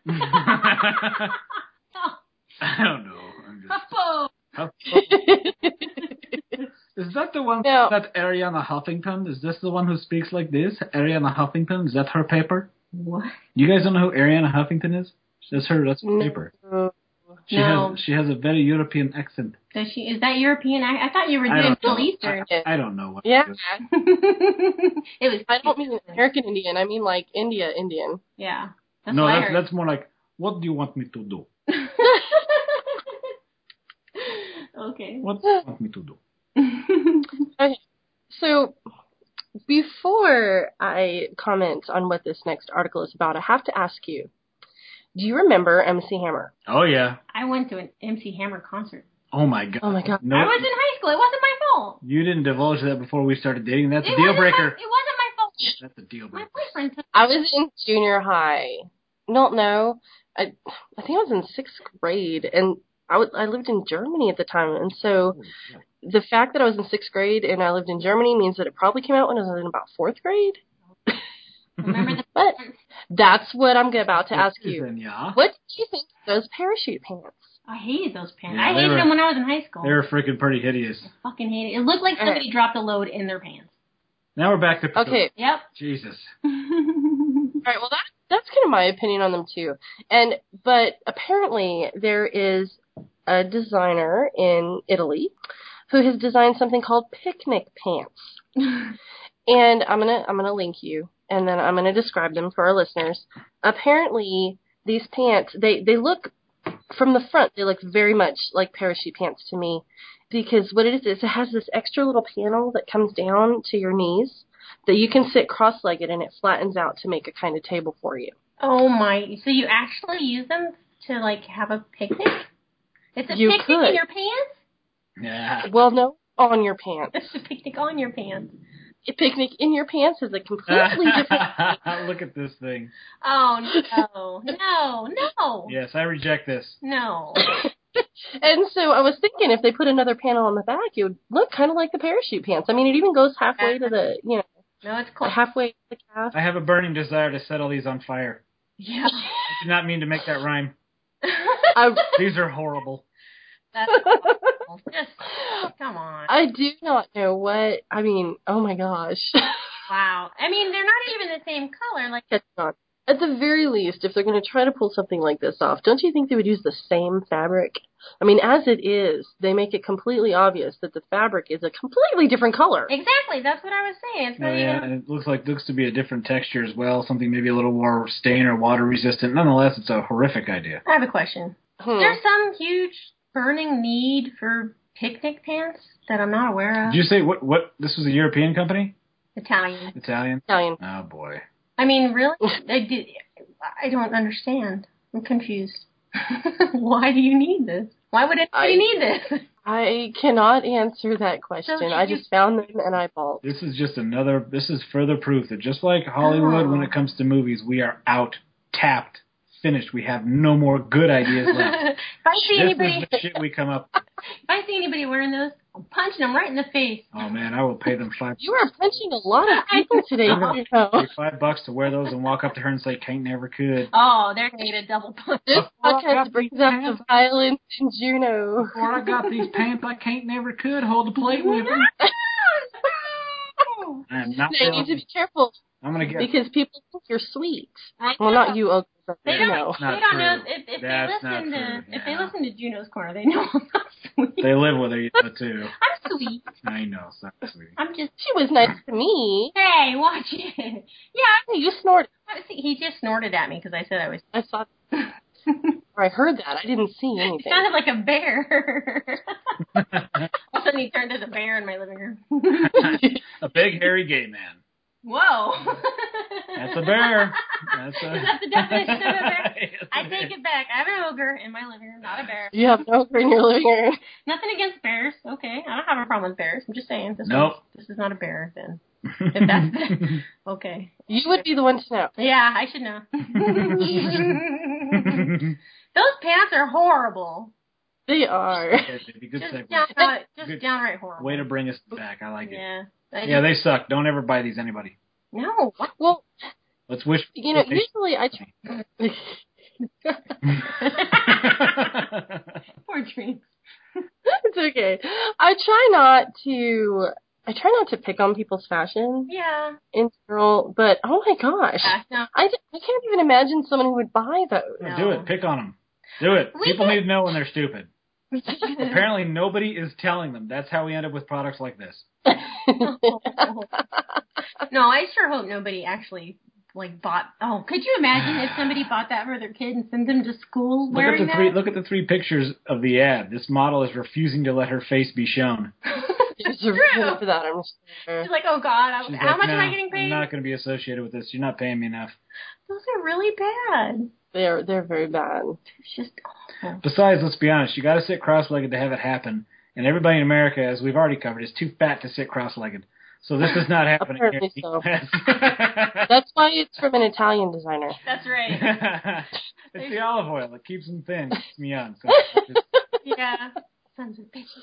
I don't know. I'm just.
Huffo.
Huffpo. Is that the one?
No.
That Ariana Huffington? Is this the one who speaks like this? Ariana Huffington? Is that her paper?
What?
You guys don't know who Ariana Huffington is? That's her. That's her paper.
No.
She
No.
has she has a very European accent.
Does she? Is that European? I, I thought you were
I
doing
don't know.
Middle Eastern.
I, I don't know what.
Yeah.
it is.
It was.
I don't mean American Indian. I mean like India Indian.
Yeah. That's
No,
what I
that's
heard.
that's more like, what do you want me to do?
Okay.
What do you want me to do?
Okay. So before I comment on what this next article is about, I have to ask you, do you remember M C Hammer?
Oh yeah.
I went to an M C Hammer concert.
Oh my god.
Oh my god.
No,
I was in high school. It wasn't my fault.
you didn't divulge that before we started dating. That's
It
a deal
wasn't
breaker.
My, it wasn't my fault.
That's a deal
My
breaker.
boyfriend took.
I was in junior high. Don't know. I I think I was in sixth grade, and I was, I lived in Germany at the time, and so
Holy shit.
the fact that I was in sixth grade and I lived in Germany means that it probably came out when I was in about fourth grade.
Remember the.
But that's what I'm about to ask you.
Then, yeah.
What did you think of those parachute pants?
I hated those pants.
Yeah,
I
they
hated
were-
them when I was in high school.
They were freaking pretty hideous.
I fucking hated it. It looked like somebody
Okay.
dropped a load in their pants.
Now we're back to
Okay.
Yep.
Jesus.
All right, well that that's kind of my opinion on them too. And but apparently there is a designer in Italy who has designed something called picnic pants. And I'm gonna I'm gonna link you, and then I'm gonna describe them for our listeners. Apparently, these pants they they look from the front they look very much like parachute pants to me, because what it is is it has this extra little panel that comes down to your knees that you can sit cross-legged, and it flattens out to make a kind of table for you.
Oh my! So you actually use them to like have a picnic? It's a
You
picnic
could.
in your pants?
Yeah.
Well, no, on your pants.
It's a picnic on your pants.
A picnic in your pants is a completely different.
Look at this thing.
Oh no! No! No!
Yes, I reject this.
No!
And so I was thinking if they put another panel on the back, it would look kind of like the parachute pants. I mean, it even goes halfway to the, you know,
No, it's cool.
halfway to the calf.
I have a burning desire to set all these on fire.
Yeah.
I did not mean to make that rhyme.
I,
These are horrible.
That's awful. Just come on.
I do not know what, I mean, oh my gosh.
Wow. I mean, they're not even the same color. Like,
Catch on. At the very least, if they're going to try to pull something like this off, don't you think they would use the same fabric? I mean, as it is, they make it completely obvious that the fabric is a completely different color.
exactly. That's what I was saying. It's
Oh
not
yeah,
even.
and it looks like looks to be a different texture as well. Something maybe a little more stain or water resistant. Nonetheless, it's a horrific idea.
I have a question.
Hmm.
There's some huge burning need for picnic pants that I'm not aware of.
Did you say what? What? This was a European company?
Italian.
Italian?
Italian.
Oh boy.
I mean, really? I, did, I don't understand. I'm confused. Why do you need this? Why would anybody
I-
need this?
I cannot answer that question.
So
I
you-
just found them and I bought.
This is just another. This is further proof that just like Hollywood,
Oh.
when it comes to movies, we are out, tapped, finished. We have no more good ideas left.
if I see
This
anybody,
is the shit we come up with.
if I see anybody wearing those, I'm punching them right in the face.
Oh man, I will pay them five.
You are punching a lot of people today,
I'm gonna
you know.
pay five bucks to wear those and walk up to her and say, "Cain never could."
Oh, they're gonna get a double punch.
This
Before I
podcast
got
brings
these
up
pants-
the violence in Juno.
Before I got these pants, I can't never could hold the plate with them. I am not.
Now you need to be careful
I'm gonna get.
because people think you're sweet.
I
Well,
know.
not you, Uncle, but
They
you
don't.
know.
Not
They don't know
true.
if, if they
That's
listen
not
to
true,
if they
yeah.
listen to Juno's Corner, they know I'm not sweet.
They live with her too.
I'm sweet.
I know, so sweet.
I'm just.
She was nice to me.
Hey, watch it. Yeah,
You snorted.
I, see, he just snorted at me because I said I was.
I saw, or I heard that. I didn't see
It
anything.
sounded like a bear. All of a sudden, he turned into a bear in my living room.
A big hairy gay man.
Whoa.
That's a bear. That's a...
Is that the definition of a bear?
Yes,
I
it
take
is.
it back. I have an ogre in my living room, not a bear.
You have no in your living room.
Nothing against bears. Okay, I don't have a problem with bears. I'm just saying this.
Nope.
one's- This is not a bear. Then if that's okay.
You would be the one to know.
Yeah, I should know. Those pants are horrible.
They are.
Okay, baby, good
Just,
segue.
downright, just
Good.
downright horrible.
Way to bring us back. I like it.
Yeah. I
Yeah,
just-
they suck. Don't ever buy these, anybody.
no. What?
Well,
Let's wish.
you know, usually I try.
Poor dreams.
It's okay. I try not to. I try not to pick on people's fashion
Yeah.
in general, but oh my gosh,
Yeah. No.
I, I can't even imagine someone who would buy those.
No.
Do it. Pick on them. Do it.
We
People
get-
need to know when they're stupid. Apparently nobody is telling them. That's how we end up with products like this.
No, I sure hope nobody actually like bought. Oh, could you imagine if somebody bought that for their kid and sent them to school
Look at
wearing
the three
that?
look at the three pictures of the ad. This model is refusing to let her face be shown.
There's a reason for that, I'm sure.
She's like, oh God, I,
She's
how
like,
much
no,
am I getting paid?
I'm not going to be associated with this. You're not paying me enough.
Those are really bad.
They're they're very bad.
It's just awful.
Besides, let's be honest, you got to sit cross-legged to have it happen. And everybody in America, as we've already covered, is too fat to sit cross-legged. So this is not happening here.
Apparently
in
so.
the U S.
That's why it's from an Italian designer.
That's right.
It's the olive oil. It keeps them thin. Keeps me young. So just,
Yeah. Sons of bitches.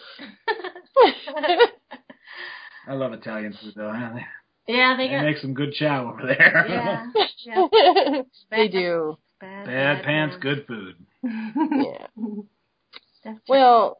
I love Italian food, though. They,
Yeah, they
they
got.
make some good chow over there.
Yeah. Yeah.
They do.
Bad,
Bad pants, good food.
Yeah.
That's true.
Well,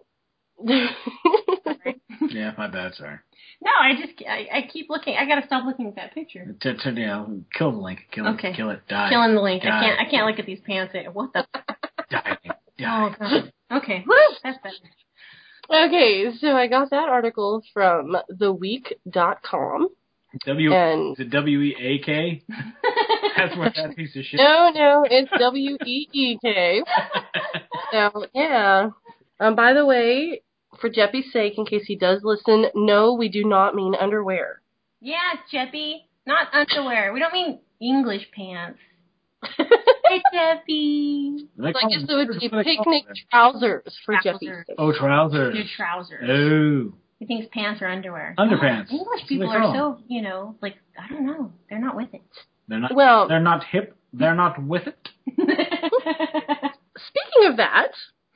Yeah, my bad. Sorry.
No, I just I, I keep looking. I gotta stop looking at that picture.
T- t- yeah, kill the link. Kill it.
Okay.
Kill it. Die.
Killing the link. I
Die.
can't. I can't look at these pants. What the?
Die.
Oh
Die.
God. Okay. Woo. That's better.
okay, so I got that article from the week dot com.
W.
And
Is it W E A K? That's what that piece of shit.
no, no, it's W E E K. So, yeah. Um, by the way, for Jeppy's sake, in case he does listen, no, we do not mean underwear.
Yeah, Jeppy. Not underwear. We don't mean English pants. Hey, Jeppy.
They
I
call
guess
them-
it would
what
be
do they call
picnic
them?
trousers for
Trousers.
Jeppy's sake.
Oh, trousers.
Your trousers.
Oh.
He thinks pants are underwear.
Underpants.
English
That's what they
people
call
are so, you know, like, I don't know. They're not with it.
They're not.
Well,
They're not hip. They're not with it.
speaking of that,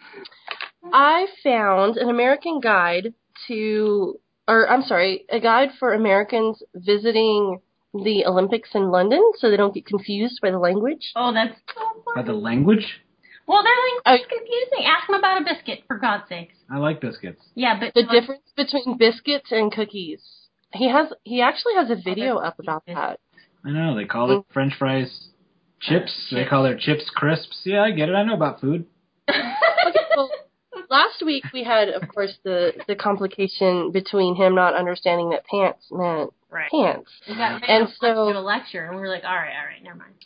I found an American guide to, or I'm sorry, a guide for Americans visiting the Olympics in London so they don't get confused by the language.
Oh, that's so
By
funny.
the language?
Well, their language
Oh.
is confusing. Ask them about a biscuit, for God's sakes.
I like biscuits.
Yeah, but
The difference between biscuits and cookies. He has, he actually has a video
that's
up about that.
I know. They call it French fries chips.
Uh,
They
chips.
call their chips crisps. Yeah, I get it. I know about food.
Okay, well, last week we had, of course, the, the complication between him not understanding that pants meant
Right.
pants.
We got ready
And
to
so-
do a lecture, and we were like, all right, all right, never mind.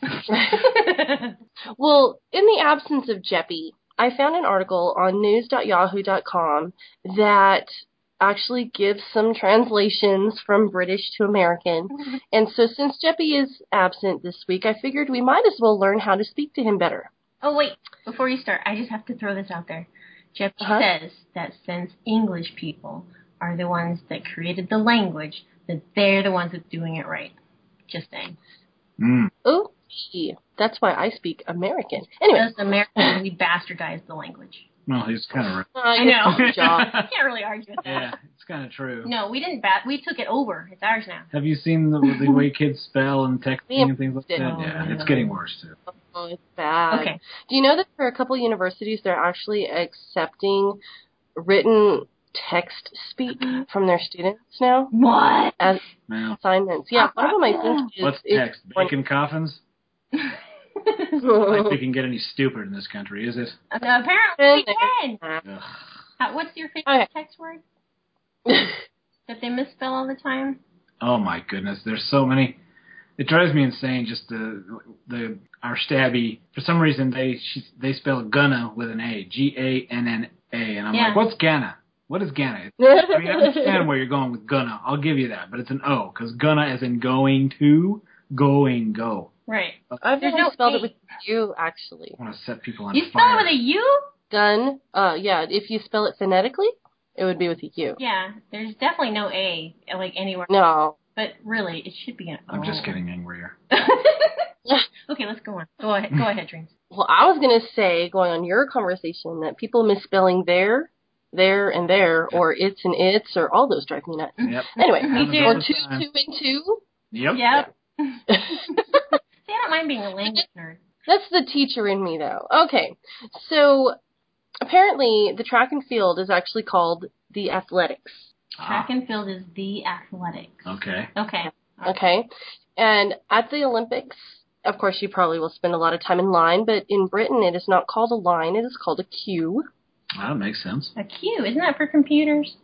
Well, in the absence of Jeppy, I found an article on news dot yahoo dot com that actually gives some translations from British to American. And so since Jeppy is absent this week, I figured we might as well learn how to speak to him better.
Oh, wait, before you start, I just have to throw this out there. Jeff
Uh-huh.
says that since English people are the ones that created the language, that they're the ones that's doing it right. Just saying.
Mm.
Oh, gee, that's why I speak American. Anyway,
Us Americans, we bastardize the language.
Well, he's kind of right.
I
know.
Good job.
I can't really argue with that.
Yeah, it's kind of true.
No, we didn't bat. We took it over. It's ours now.
Have you seen the, the way kids spell and texting and things like that?
Oh,
Yeah, it's
no.
getting worse too.
Oh, it's bad.
Okay.
Do you know that for a couple universities, they're actually accepting written text speak from their students now
What?
as
Well,
assignments? Yeah, one of them I think is.
what's
is
text? Bacon coffins? I think we can get any stupider in this country, is it?
No, apparently we can.
Ugh.
Uh, what's your favorite
Okay.
text word that they misspell all the time?
Oh my goodness, there's so many. It drives me insane. Just the the our stabby. For some reason, they she, they spell Gunna with an A, G A N N A, and I'm
Yeah.
like, what's Gunna? What is Gunna? I mean, I understand where you're going with Gunna. I'll give you that, but it's an O because Gunna is in going to, going, go.
Right.
I've
There's
never
no
spelled
A.
it with U, actually.
I want to set people on
You spell
fire.
it with a U?
Gun, uh, yeah, if you spell it phonetically, it would be with a U.
Yeah. There's definitely no A like anywhere.
No.
But really, it should be an O.
I'm just getting angrier.
Okay, let's go on. Go ahead. Go ahead, Dreams.
Well, I was going to say, going on your conversation, that people misspelling there, there, and there, or it's and it's, or all those drive me nuts.
Yep.
Anyway,
Me too.
or
All the
two,
time.
two, and two.
Yep.
Yep. See, I don't mind being a language nerd.
That's the teacher in me, though. Okay, so apparently the track and field is actually called the athletics.
Track
Ah,
and field is the athletics.
okay.
Okay.
Okay, and at the Olympics, of course, you probably will spend a lot of time in line, but in Britain it is not called a line, it is called a queue.
That makes sense.
A queue, isn't that for computers?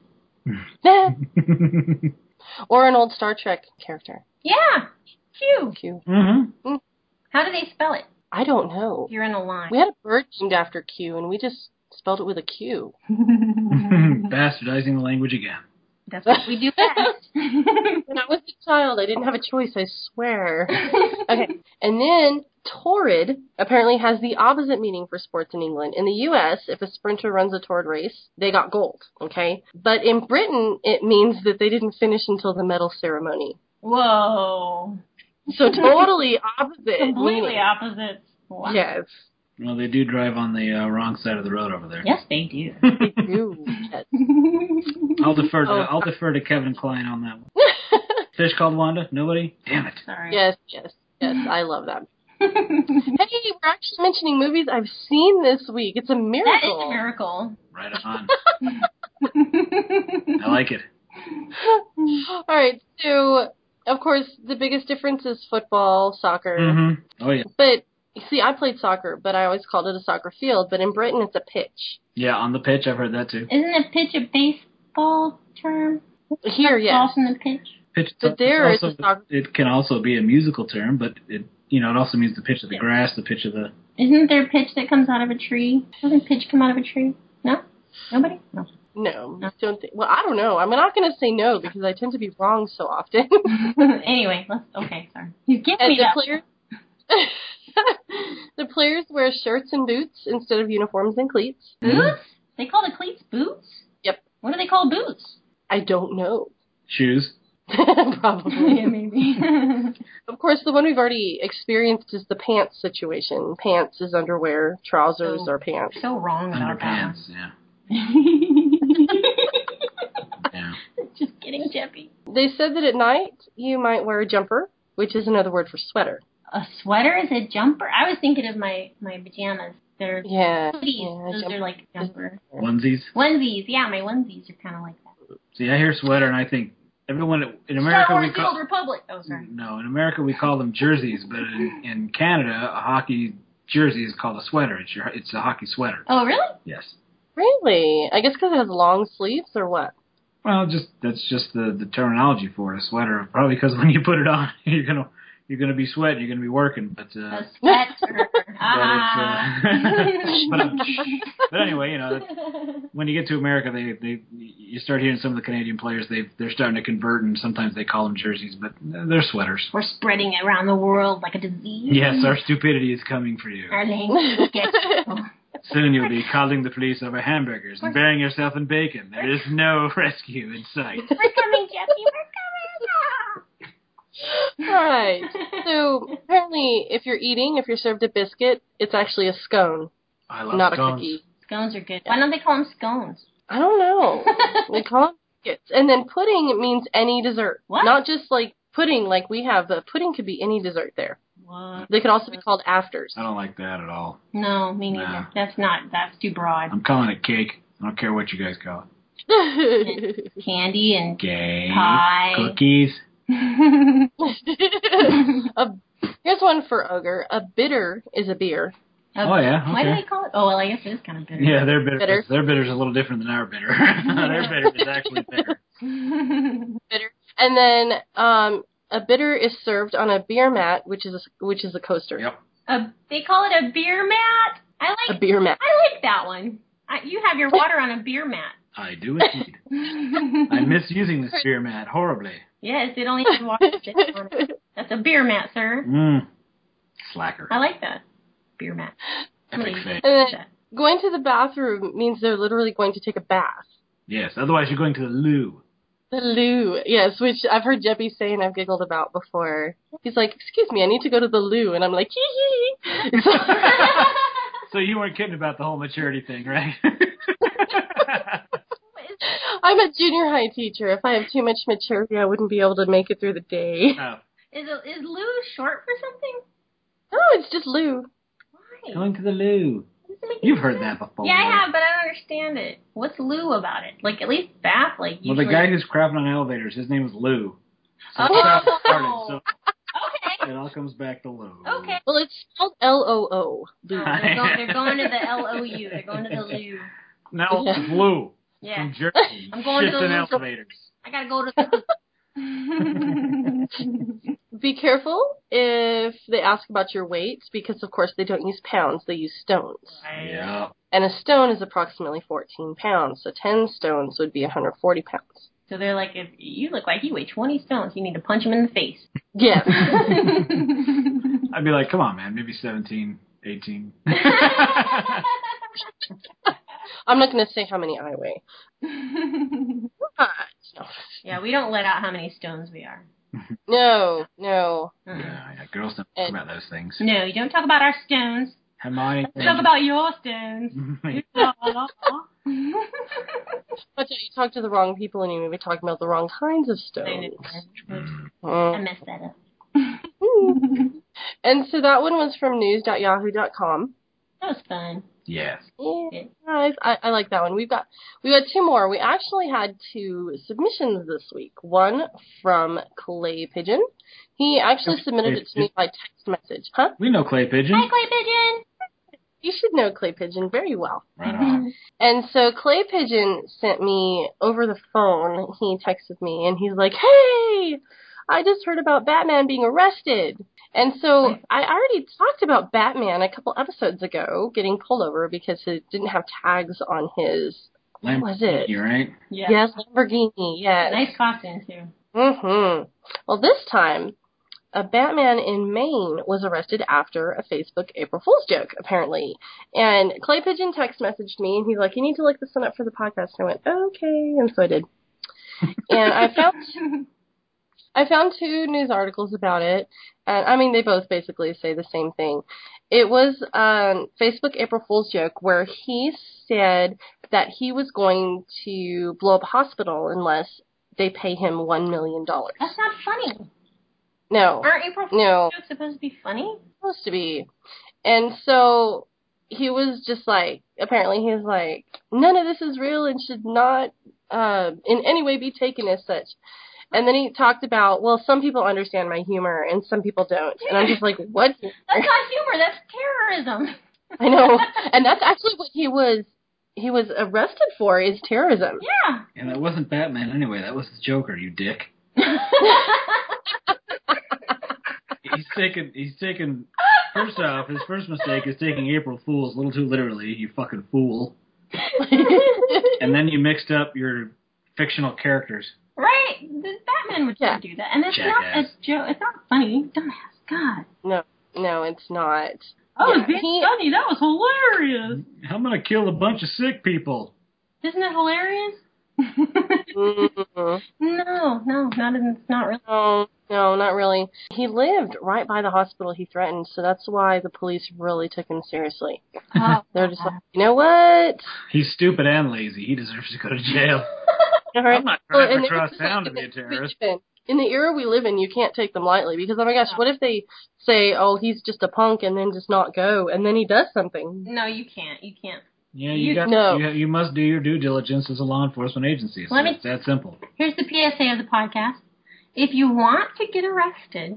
Or an old Star Trek character.
Yeah, queue.
Q.
Mm-hmm.
How do they spell it?
I don't know.
You're in a line.
We had a bird named after Q, and we just spelled it with a Q.
Bastardizing the language again.
That's what we do best.
When I was a child, I didn't have a choice, I swear. Okay, and then torrid apparently has the opposite meaning for sports in England. In the U S, if a sprinter runs a torrid race, they got gold, okay? But in Britain, it means that they didn't finish until the medal ceremony.
Whoa.
So totally opposite.
Completely
meaning.
opposites. Wow.
Yes.
Well, they do drive on the uh, wrong side of the road over there.
Yes, they do.
They do. Yes.
I'll defer to
Oh.
I'll defer to Kevin Klein on that one. Fish called Wanda? Nobody? Damn it.
Sorry.
Yes, yes, yes. I love that. Hey, we're actually mentioning movies I've seen this week. It's a miracle.
That is a miracle.
Right on. I like it.
All right, so of course the biggest difference is football, soccer.
Mm-hmm. Oh, yeah.
But you see, I played soccer, but I always called it a soccer field. But in Britain, it's a pitch.
Yeah, on the pitch. I've heard that, too.
Isn't a pitch a baseball term?
Here, yes.
Off in the pitch.
Pitch,
But there
it's
it's
also,
a soccer.
it can also be a musical term, but it you know it also means the pitch of the grass, the pitch of the.
Isn't there pitch that comes out of a tree? Doesn't pitch come out of a tree? No? Nobody? No.
No, don't think. Well, I don't know. I'm not going to say no because I tend to be wrong so often.
Anyway, let's. Okay, sorry. You give
And
me
the
that.
players, the players wear shirts and boots instead of uniforms and cleats.
Boots? They call the cleats boots?
Yep.
What do they call boots?
I don't know.
Shoes.
Probably.
Yeah, maybe.
Of course, the one we've already experienced is the pants situation. Pants is underwear, trousers
Oh.
are pants.
So wrong about
Underpants. Yeah.
that one.
Yeah.
Just kidding, Jeffy.
They said that at night you might wear a jumper, which is another word for sweater.
A sweater is a jumper? I was thinking of my, my pajamas. They're
Yeah.
hoodies.
yeah
Those
jumper.
are like jumper.
Onesies.
Onesies. Yeah, my onesies are kind of like that.
See, I hear sweater, and I think everyone in America
Star Wars,
we
the Old
call
Republic. Oh, sorry.
no in America we call them jerseys, but in, in Canada a hockey jersey is called a sweater. It's your it's a hockey sweater.
Oh, really?
Yes.
Really? I guess because it has long sleeves or what?
Well, just that's just the, the terminology for it, a sweater. Probably because when you put it on, you're gonna you're gonna be sweating, you're gonna be working. But uh,
A sweater. Ah.
but, it's, uh, but, um, but anyway, you know, that's, when you get to America, they they you start hearing some of the Canadian players. They they're starting to convert, and sometimes they call them jerseys, but they're sweaters.
We're spreading it around the world like a disease.
Yes, our stupidity is coming for you.
Our language will get you.
Soon you'll be calling the police over hamburgers and burying yourself in bacon. There is no rescue in sight.
We're coming, Jeffy. We're coming.
All right. So apparently, if you're eating, if you're served a biscuit, it's actually a scone,
I love
not
scones.
a cookie.
Scones are good. Why don't they call them scones?
I don't know. They call them biscuits. And then pudding means any dessert.
What?
Not just like pudding like we have. But pudding could be any dessert there.
What?
They could also be called afters.
I don't like that at all.
No, me neither.
Nah.
That's not. That's too broad.
I'm calling it cake. I don't care what you guys call it.
Candy and
Cake,
Pie.
cookies.
a, here's one for Ogre. A bitter is a beer.
Oh, yeah,
Why do
okay.
they call it? Oh, well, I guess it is kind of bitter.
Yeah, their bitter.
Bitter.
Their bitter's a little different than our bitter. Their bitter is actually bitter.
Bitter. And then um, a bitter is served on a beer mat, which is a, which is a coaster.
Yep.
A, they call it a beer mat. I
A
like.
beer mat.
I like that one. I, you have your water on a beer mat.
I do indeed. I'm misusing this beer mat horribly.
Yes, it only has water on it. That's a beer mat, sir.
Mmm. Slacker.
I like that. Beer mat.
Epic
Somebody-
fake.
And then going to the bathroom means they're literally going to take a bath.
Yes, otherwise you're going to the loo.
The loo, yes, which I've heard Jeppy say and I've giggled about before. He's like, excuse me, I need to go to the loo. And I'm like, hee hee.
So you weren't kidding about the whole maturity thing, right?
I'm a junior high teacher. If I have too much maturity, I wouldn't be able to make it through the day.
Oh.
Is it, is Lou short for something?
Oh, it's just loo.
Why?
Going to the loo.
Doesn't make
You've
any
heard
sense.
that before.
Yeah, I have, but I don't understand it. What's Lou about it? Like, at least bath, like,
Well,
usually...
the guy who's crapping on elevators, his name was Lou. So
Oh.
that's how it started. So
Okay.
It all comes back to Lou.
Okay.
Well, it's spelled L O O.
Oh, they're, go- they're going to the L O U. They're going to the Lou.
No,
Yeah.
Lou.
Yeah.
From Jersey.
I'm going to
Shits
the
in
Lou.
elevators.
I gotta go to the
Be careful if they ask about your weight, because, of course, they don't use pounds. They use stones.
Yeah.
And a stone is approximately fourteen pounds, so ten stones would be one hundred forty pounds.
So they're like, if you look like you weigh twenty stones, you need to punch him in the face.
Yes.
I'd be like, come on, man, maybe seventeen, eighteen.
I'm not going to say how many I weigh. But, no.
Yeah, we don't let out how many stones we are.
No, no.
Mm-mm.
Yeah, yeah, girls don't talk
And-
about those things.
No, you don't talk about our stones.
Hermione.
Talk about your stones.
But you talk to the wrong people and you may be talking about the wrong kinds of stones.
I
Mm.
messed that up.
And so that one was from news dot yahoo dot com.
That was fun.
Yes.
Yeah, I, I, I like that one. We've got we got two more. We actually had two submissions this week. One from Clay Pigeon. He actually submitted it to me by text message. Huh?
We know Clay Pigeon.
Hi, Clay Pigeon.
You should know Clay Pigeon very well.
Right on.
And so Clay Pigeon sent me over the phone. He texted me and he's like, "Hey, I just heard about Batman being arrested." And so I already talked about Batman a couple episodes ago getting pulled over because he didn't have tags on his, what was it?
You're right.
Yeah.
Yes, Lamborghini, yes.
Nice costume, too.
Mm-hmm. Well, this time, a Batman in Maine was arrested after a Facebook April Fool's joke, apparently. And Clay Pigeon text messaged me, and he's like, "You need to look this one up for the podcast." And I went, "Okay," and so I did. And I found... I found two news articles about it, and I mean, they both basically say the same thing. It was um, Facebook April Fool's joke where he said that he was going to blow up a hospital unless they pay him one million dollars.
That's not funny.
No.
Aren't April Fool's
No.
jokes supposed to be funny?
Supposed to be. And so he was just like, apparently he was like, none of this is real and should not uh, in any way be taken as such. And then he talked about, well, some people understand my humor and some people don't. And I'm just like, what?
That's not humor. That's terrorism.
I know. And that's actually what he was he was arrested for, is terrorism.
Yeah.
And that wasn't Batman anyway. That was the Joker, you dick. He's taken, he's taken, first off, his first mistake is taking April Fool's a little too literally, you fucking fool. And then you mixed up your fictional characters.
Right. The Batman would
Yeah.
do that. And it's
Jackass.
not a joke. It's not funny. Dumbass. God.
No, no, it's not.
Oh,
Yeah,
it's being
he-
funny. That was hilarious.
I'm gonna kill a bunch of sick people.
Isn't that hilarious?
Mm,
No, no, not in, it's not really.
no, no, not really. He lived right by the hospital he threatened, so that's why the police really took him seriously.
Oh,
They're just like, you know what?
He's stupid and lazy. He deserves to go to jail.
All right.
I'm not
Well,
trying
and
to cross
it's like,
town to
in
be a
the era we
terrorist.
live in- In the era we live in, you can't take them lightly because, oh my gosh, what if they say, oh, he's just a punk and then just not go, and then he does something?
no, you can't. You can't.
Yeah, you
You-
got.
No.
You, you must do your due diligence as a law enforcement agency. So
Let me-
it's that simple.
Here's the P S A of the podcast. If you want to get arrested,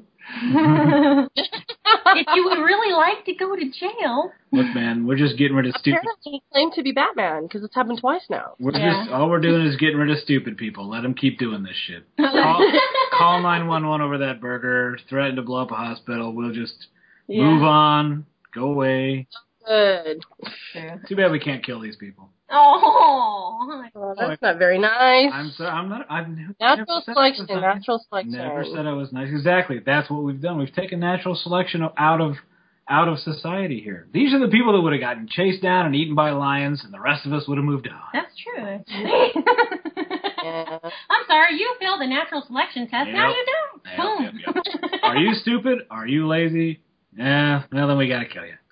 if you would really like to go to jail,
Look, man, we're just getting rid of stupid.
Apparently he claimed to be Batman because it's happened twice now.
We're
Yeah.
just all we're doing is getting rid of stupid people. Let them keep doing this shit. Call, call nine one one over that burger. Threaten to blow up a hospital. We'll just
Yeah.
move on. Go away.
Good.
True.
Too bad we can't kill these people.
Oh,
Well, that's not very nice.
I'm sorry. I'm not. I've never
Natural
said I was
selection,
nice.
natural selection.
Never said I was nice. Exactly. That's what we've done. We've taken natural selection out of out of society here. These are the people that would have gotten chased down and eaten by lions, and the rest of us would have moved on.
that's true. actually.
Yeah.
I'm sorry, you failed the natural selection test. Now
Yep.
you don't.
Yep,
Boom.
yep, yep. Are you stupid? Are you lazy? Yeah. Well, then we gotta kill you.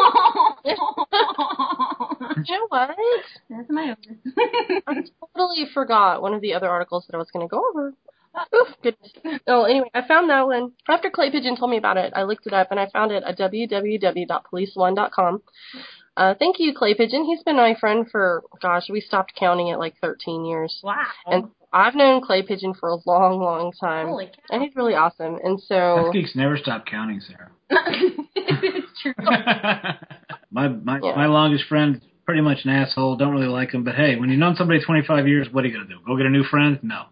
You know what?
That's my own.
I totally forgot one of the other articles that I was going to go over. Oof, goodness. Oh, anyway, I found that one. After Clay Pigeon told me about it, I looked it up, and I found it at w w w dot police one dot com. Uh, thank you, Clay Pigeon. He's been my friend for, gosh, we stopped counting at like thirteen years.
Wow.
And I've known Clay Pigeon for a long, long time.
Holy cow.
And he's really awesome. And so...
Us geeks never stop counting, Sarah.
It's true.
my my
Yeah.
my longest friend, pretty much an asshole. Don't really like him, but hey, when you've known somebody twenty-five years, what are you gonna do? Go get a new friend? No.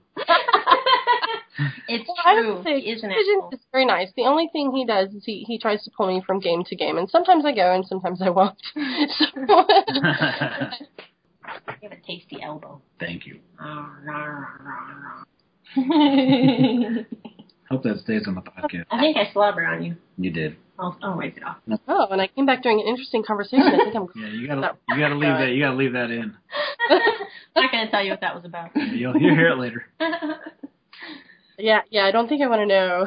It's
Well, I
true.
would say
He is an
Pigeon
asshole.
is very nice. The only thing he does is he, he tries to pull me from game to game, and sometimes I go and sometimes I won't. So,
You have a tasty elbow.
Thank you.
I
Hope that stays on the podcast.
think I slobbered on you.
You did.
I'll, I'll wipe it off.
oh, and I came back during an interesting conversation. I think I'm.
Yeah, you gotta you gotta leave that you gotta leave that in.
I'm not going to tell you what that was about.
Yeah, you'll you'll hear it later.
Yeah, yeah. I don't think I want to know.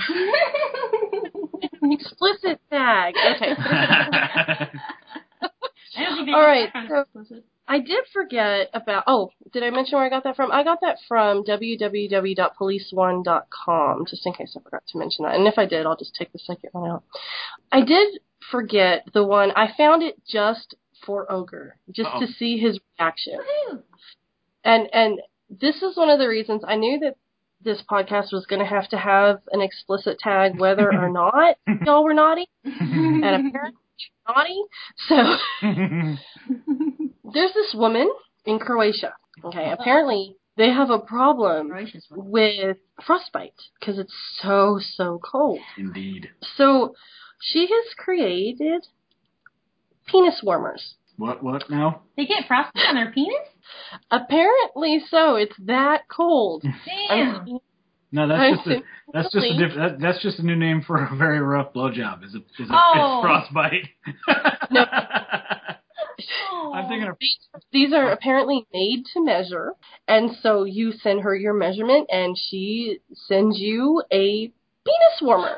Explicit tag. Okay.
I don't think they
All right,
kind
so-
of explicit.
I did forget about. Oh, did I mention where I got that from? I got that from w w w dot police one dot com. Just in case I forgot to mention that. And if I did, I'll just take the second one out. I did forget the one. I found it just for Ogre, just
Uh-oh.
to see his reaction.
Woohoo.
And and this is one of the reasons I knew that this podcast was going to have to have an explicit tag, whether or not y'all were naughty, and apparently you're naughty. So there's this woman in Croatia. Okay, apparently they have a problem
Gracious one.
with frostbite because it's so so cold.
Indeed.
So she has created penis warmers.
What what now?
They get frostbite on their penis?
Apparently so. It's that cold.
Damn.
I'm-
No, that's
I'm
just a that's just a
simply-
diff- that, that's just a new name for a very rough blowjob. Is a is a
Oh.
is frostbite.
No.
I'm thinking of
These, these are apparently made to measure, and so you send her your measurement, and she sends you a penis warmer.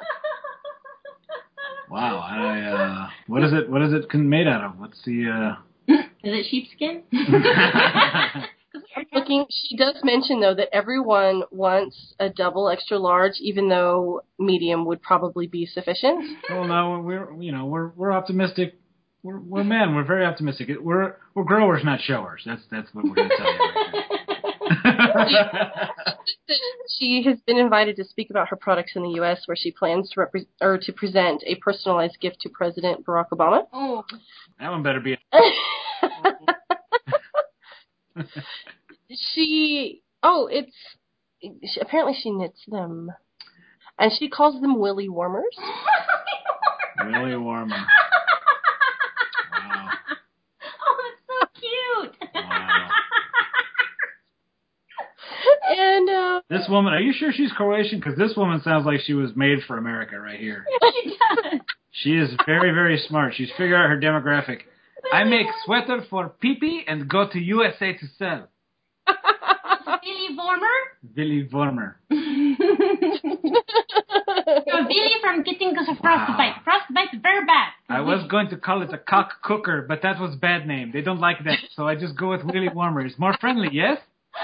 wow. I uh, what is it? What is it con- made out of? What's the? Uh...
Is it sheepskin?
Looking, she does mention though that everyone wants a double extra large, even though medium would probably be sufficient.
Well, no, we're you know we're we're optimistic. We're we're men. We're very optimistic. We're we're growers, not showers. That's that's what we're gonna tell you. Right now.
She has been invited to speak about her products in the U S, where she plans to repre- or to present a personalized gift to President Barack Obama.
Oh.
That one better be.
She, oh, it's, she, apparently she knits them. And she calls them willy warmers.
Really warmer. Wow.
Oh, that's so cute.
Wow.
And, uh,
This woman, are you sure she's Croatian? Because this woman sounds like she was made for America right here.
She does.
She is very, very smart. She's figured out her demographic. I make sweater for pee-pee and go to U S A to sell.
Billy Vormer?
Willy Vormer.
You're Billy from getting us a frostbite. Frostbite's very bad.
I was going to call it a cock cooker, but that was a bad name. They don't like that, so I just go with Willy Warmer. It's more friendly, yes?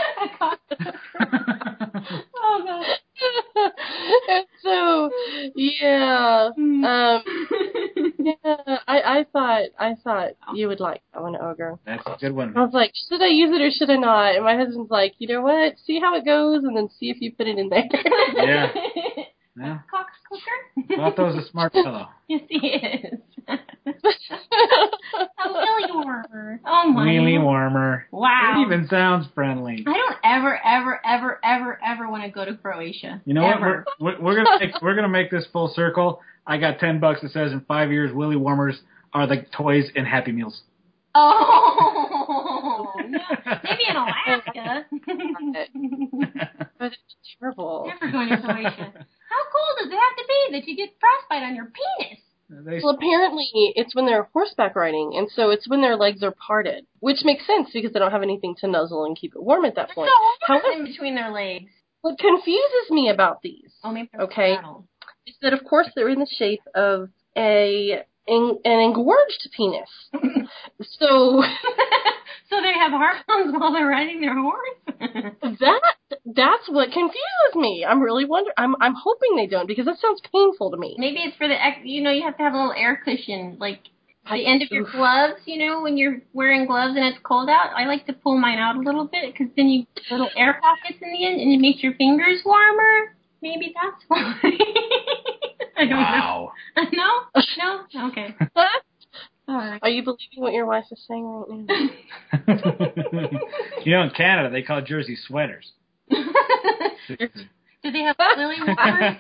Oh, God.
and so, yeah, um, yeah, I, I thought, I thought you would like that one, Ogre.
That's a good one.
I was like, should I use it or should I not? And my husband's like, you know what? See how it goes, and then see if you put it in there.
Yeah. Yeah.
Cox cooker?
Otto's a smart fellow.
Yes, he is. A Willy warmer. Oh, my
Willy
God.
Warmer.
Wow.
It even sounds friendly.
I don't ever, ever, ever, ever, ever want to go to Croatia.
You know
ever.
what? We're, we're, we're gonna make we're gonna make this full circle. I got ten bucks that says in five years, Willy Warmers are the toys in Happy Meals.
Oh, no. Maybe in Alaska.
But it's terrible.
Never going to Croatia. How cold does it have to be that you get frostbite on your penis?
They,
Well, apparently it's when they're horseback riding, and so it's when their legs are parted, which makes sense because they don't have anything to nuzzle and keep it warm at that
There's
point.
no
However,
in between their legs.
what confuses me about these
Oh, maybe they're
Okay.
saddle.
is that, of course, they're in the shape of a en- an engorged penis. So
So they have harpoons while they're riding their horse?
that that's what confuses me. I'm really wondering. I'm I'm hoping they don't because that sounds painful to me.
Maybe it's for the, ex- you know, you have to have a little air cushion, like, the end of your gloves, you know, when you're wearing gloves and it's cold out, I like to pull mine out a little bit because then you get little air pockets in the end and it makes your fingers warmer. Maybe that's why. I don't
Wow.
know. No? No? Okay. All right.
Are you believing what your wife is saying right now?
You know, in Canada, they call Jersey sweaters.
Do they have lily warmers?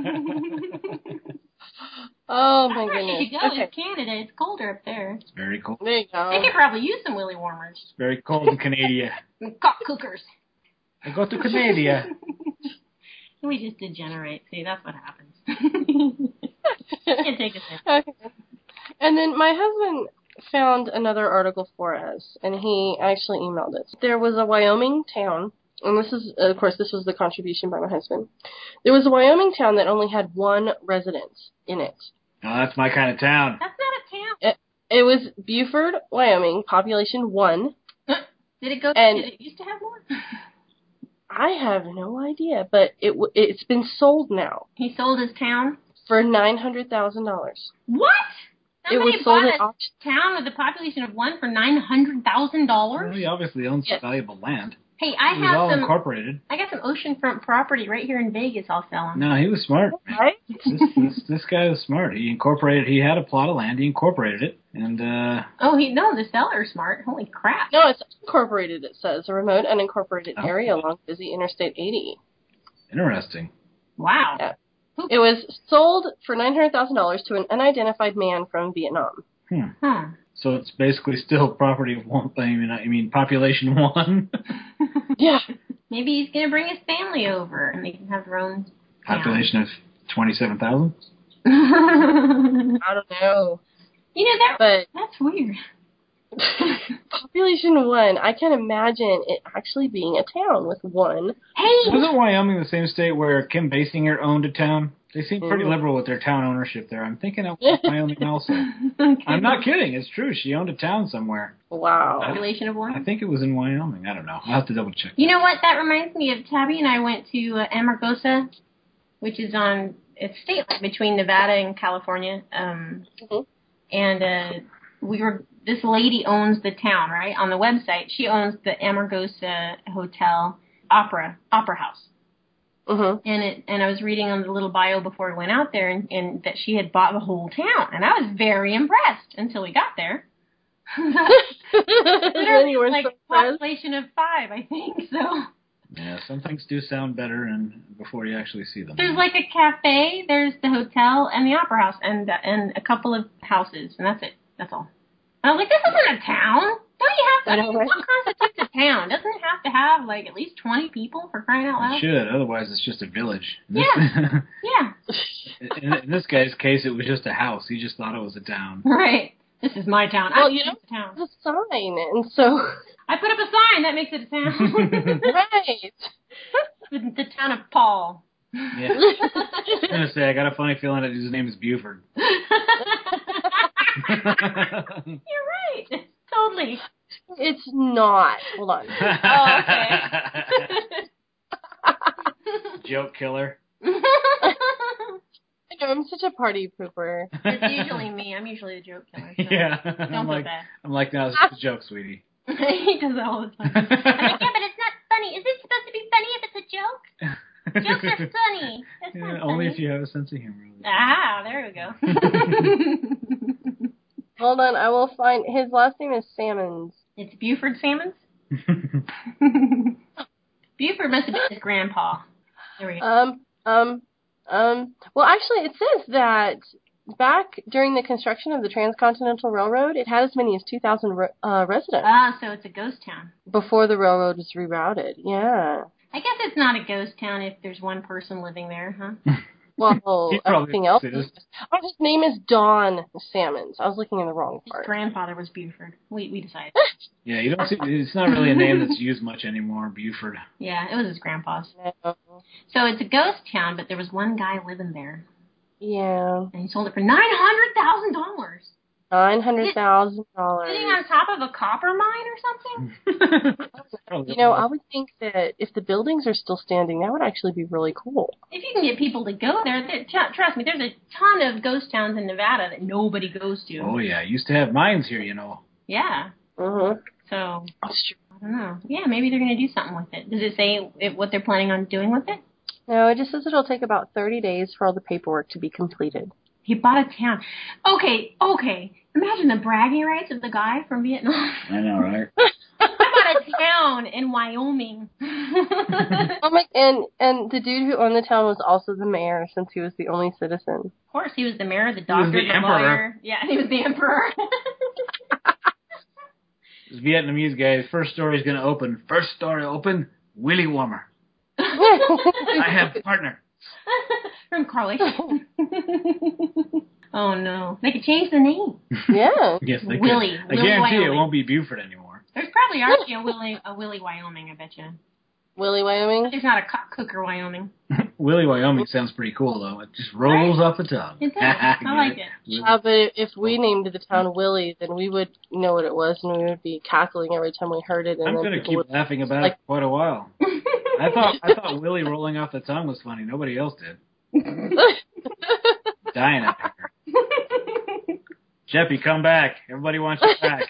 Oh my
That's where
goodness.
you should go.
Okay.
It's Canada. It's colder up there.
It's very cold.
There you
They
go.
could probably use some willy warmers.
It's very cold in Canada.
Cock cookers.
I go to Canada.
We just degenerate. See, that's what happens. Can't take a sip.
Okay. And then my husband found another article for us, and he actually emailed it. There was a Wyoming town, and this is, of course, this was the contribution by my husband. There was a Wyoming town that only had one resident in it.
Oh, that's my kind of town.
That's not a town.
It was Buford, Wyoming, population one.
Did it go?
And-
did it used to have more?
I have no idea, but it w- it's been sold now
He sold his town.
for nine hundred thousand dollars.
What? Somebody
It was sold
bought
at
a
auction.
town with a population of one for nine hundred thousand
Well,
dollars.
he obviously owns
Yes.
valuable land.
Hey, I
He was
have
all
some.
incorporated.
I got some oceanfront property right here in Vegas. I'll sell them.
No, he was smart. Man.
Right?
This, this this guy was smart. He incorporated. He had a plot of land. He incorporated it, and uh,
Oh, he no, the seller's smart. Holy crap!
No, it's incorporated, it says. A remote unincorporated
Oh.
area along busy Interstate eighty.
interesting.
Wow.
Yeah. It was sold for nine hundred thousand dollars to an unidentified man from Vietnam.
Hmm.
Huh.
So it's basically still property of one. I mean, I mean, population one.
Yeah.
Maybe he's gonna bring his family over and they can have their own town.
Population of twenty-seven thousand.
you
I don't know.
know that
But
that's weird.
population one, I can imagine it actually being a town with one.
Hey,
Wasn't Wyoming the same state where Kim Basinger owned a town? They seem pretty
Mhm.
liberal with their town ownership there. I'm thinking of Wyoming also. I'm not kidding. It's true. She owned a town somewhere.
Wow.
Population of
I
one.
think it was in Wyoming. I don't know. I'll have to double check.
You know what? That reminds me of Tabby and I went to uh, Amargosa, which is on it's state line between Nevada and California. Um,
Mhm.
and uh, we were this lady owns the town, right? On the website, she owns the Amargosa Hotel Opera Opera House.
Mhm.
And it and I was reading on the little bio before we went out there, and, and that she had bought the whole town, and I was very impressed until we got there.
Then
Literally,
you were
like
so impressed.
population of five, I think. So
Yeah, some things do sound better and before you actually see them.
there's like a cafe, there's the hotel, and the opera house, and and a couple of houses, and that's it. That's all. And I was like, this isn't a town. Don't you have to?
I know, right?
What constitutes a town? Doesn't it have to have like at least twenty people for crying out
It
loud?
should. Otherwise, it's just a village. In
Yeah.
This,
Yeah.
in, in this guy's case, it was just a house. He just thought it was a town.
Right. This is my town.
Well,
I
you
think
know-
it's a town.
It's a sign, and so
I put up a sign that makes it a town.
right.
the, the town of Paul.
Yeah. I was gonna say, I got a funny feeling that his name is Buford.
You're right. Totally.
It's not. Hold on.
Oh, okay.
Joke killer.
I know, I'm such a party pooper.
It's usually me. I'm usually the joke killer. So
Yeah.
Don't
I'm
feel
like,
bad.
I'm like, no, it's just a joke, sweetie.
He does that all the time. I'm like, yeah, but it's not funny. Is it supposed to be funny if it's a joke? Jokes are funny. That's
Yeah,
not
only
funny.
if you have a sense of humor.
Ah, there we go.
Hold on, I will find his last name is Salmons.
It's Buford Salmons. Buford must have been his grandpa. There we go.
Um, um, um. Well, actually, it says that back during the construction of the Transcontinental Railroad, it had as many as two thousand re- uh, residents
Ah, so it's a ghost town.
before the railroad was rerouted. Yeah.
I guess it's not a ghost town if there's one person living there, huh?
Well,
He probably
everything else.
is.
Oh, his name is Don Salmons. I was looking in the wrong
His
part.
grandfather was Buford. We we decided.
Yeah, you don't see. It's not really a name that's used much anymore, Buford.
Yeah, it was his grandpa's.
No.
So it's a ghost town, but there was one guy living there,
Yeah.
and he sold it for nine hundred thousand dollars.
Nine hundred thousand dollars.
Sitting on top of a copper mine or something?
You know, I would think that if the buildings are still standing, that would actually be really cool.
If you can get people to go there, there t- trust me, there's a ton of ghost towns in Nevada that nobody goes to.
Oh, yeah. Used to have mines here, you know.
Yeah.
Mm-hmm.
So,
That's true.
I don't know. Yeah, maybe they're going to do something with it. Does it say it, what they're planning on doing with it?
No, it just says it'll take about thirty days for all the paperwork to be completed.
He bought a town. Okay, okay. Imagine the bragging rights of the guy from Vietnam.
I know, right?
I bought a town in Wyoming.
Oh my! And and the dude who owned the town was also the mayor, since he was the only citizen.
Of course, he was the mayor, the
was
doctor,
the
the,
emperor.
lawyer. Yeah, he was the emperor.
This Vietnamese guy, first story is going to open. First story open, Willy Warmer. I have a partner.
From Carly. Oh, no. They could change the name.
Yeah.
Yes, they
Willie.
could. I
Willie,
guarantee
Wyoming.
it won't be Buford anymore.
There's probably already a Willie, a Willie, Wyoming, I bet you.
Willie, Wyoming.
There's not a cock cooker, Wyoming.
Willy Wyoming sounds pretty cool, though. It just rolls off the tongue.
It does. I like it.
Yeah, but if we named the town Willie, then we would know what it was, and we would be cackling every time we heard it. And
I'm
then
going to
people
keep
would-
laughing about
like-
it for quite a while. I thought I thought Willie rolling off the tongue was funny. Nobody else did. Dying out here. Jeppy, come back. Everybody wants you back.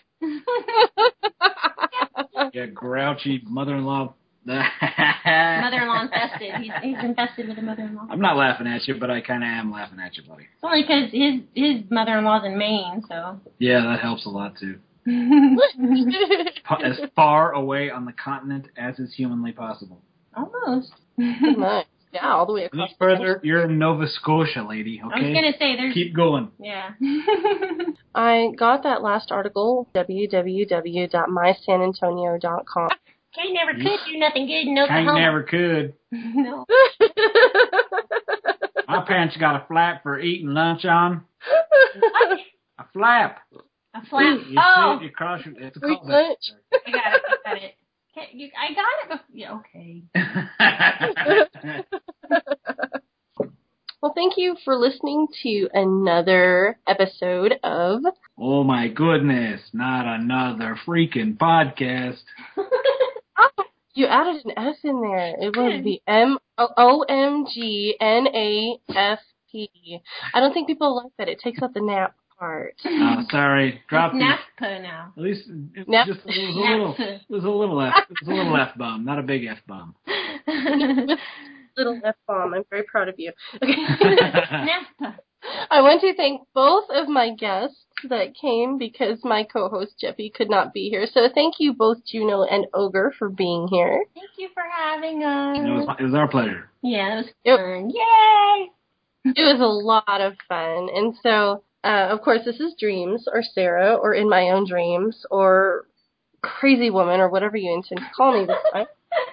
Yeah, grouchy mother-in-law.
Mother-in-law infested. He's, he's infested with a mother-in-law.
I'm not laughing at you, but I kind of am laughing at you, buddy.
It's only because his, his mother-in-law's in Maine, so.
Yeah, that helps a lot, too. Pa- As far away on the continent as is humanly possible.
Almost.
Nice. Yeah, all the way across.
Any further, you're in Nova Scotia, lady, okay?
I was going to say, there's...
Keep going.
Yeah.
I got that last article, w w w dot my san antonio dot com.
Kay never could do nothing good in
Hank
Oklahoma.
never could.
No.
My parents got a flap for eating lunch on.
What?
A flap.
A flap.
You
Oh,
see it, you cross your... It's a
Free
callback.
lunch.
I got it. I got it. Okay, you, I got it. Before. Yeah, okay.
Well, thank you for listening to another episode of...
Oh, my goodness. Not another freaking podcast.
Oh, you added an F in there. It was the M O M G N A F P. I don't think people like that. It takes out the nap part.
Oh, sorry. Drop
It's
the...
NAPA now.
At least it was
Nap-
just it was a little it was a little F it was a little F bomb, not a big F bomb.
Little F bomb. I'm very proud of you. Okay.
NAPA.
I want to thank both of my guests that came because my co-host Jeppy could not be here. So thank you both, Juno and Ogre, for being here.
Thank you for having us.
It was it was our pleasure.
Yeah, it was
Yep.
fun. Yay!
It was a lot of fun. And so, uh, of course, this is Dreams, or Sarah, or In My Own Dreams, or Crazy Woman, or whatever you intend to call me this time.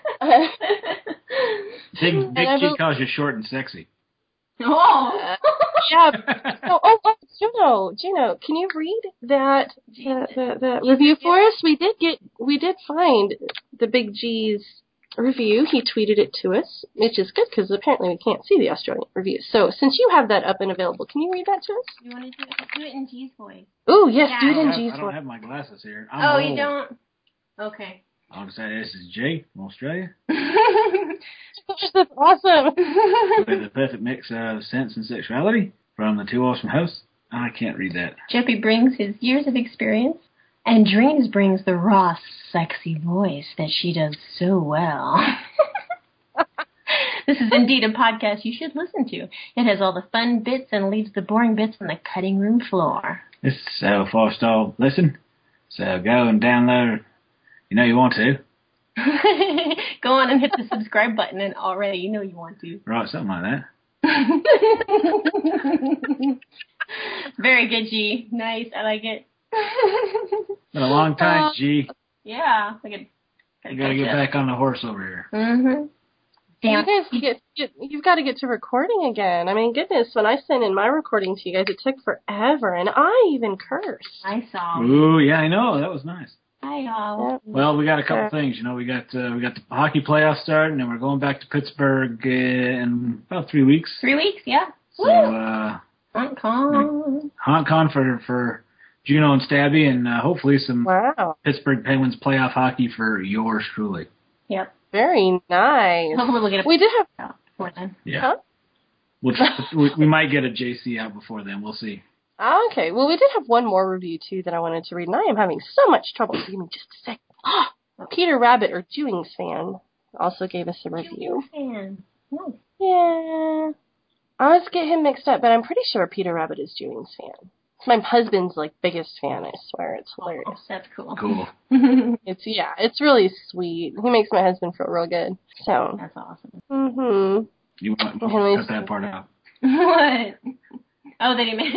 Big Big
I
Kid
will-
calls you short and sexy.
Oh!
Uh, yeah. Oh, oh, oh, Juno, Juno, can you read that that, that, that review for us? We did get, we did find the Big G's review. He tweeted it to us, which is good because apparently we can't see the Australian reviews. So since you have that up and available, can you read that to us?
You want to do it? Do it in G's voice.
Oh, yes,
Yeah.
do
I
it
don't,
in
have,
G's
I don't
voice.
have my glasses here. I'm
Oh,
old.
you don't? Okay.
I'll say this is Jay from Australia.
That's awesome.
With the perfect mix of sense and sexuality from the Two Awesome House. I can't read that.
Jeppy brings his years of experience, and Dreams brings the raw, sexy voice that she does so well. This is indeed a podcast you should listen to. It has all the fun bits and leaves the boring bits on the cutting room floor.
This is so four-star listen. So go and download. You know you want to.
Go on and hit the subscribe button, and already you know you want to.
Right, something like that.
Very good, G. Nice. I like it.
Been a long time,
Uh,
G.
Yeah. I could,
You gotta get back on the horse over here.
Mm-hmm.
You
Damn.
guys get, get, you've got to get to recording again. I mean, goodness, when I sent in my recording to you guys, it took forever, and I even cursed.
I saw.
Ooh, yeah, I know. That was nice.
I saw.
Yep.
Well, we got a couple
Okay.
things. You know, we got uh, we got the hockey playoffs starting, and we're going back to Pittsburgh uh, in about three weeks.
Three weeks, yeah.
So,
Woo!
uh,
Hong Kong.
Hong Kong for for Juno and Stabby, and uh, hopefully some
Wow.
Pittsburgh Penguins playoff hockey for yours truly.
Yep.
Very nice.
Hopefully we'll get a
We did have.
out before then.
Yeah.
Huh?
We'll try, we, we might get a J C out before then. We'll see.
Oh, okay. Well, we did have one more review, too, that I wanted to read, and I am having so much trouble. So give me just a second. Peter Rabbit, or Jewings fan, also gave us a review.
Fan. Nice.
Yeah. I always get him mixed up, but I'm pretty sure Peter Rabbit is Jewings fan. It's my husband's, like, biggest fan, I swear. It's hilarious.
Oh, that's cool.
Cool.
It's, yeah, it's really sweet. He makes my husband feel real good. So.
That's awesome.
Mm-hmm.
You want to
Henry's-
cut that part out.
What? Oh, that he made.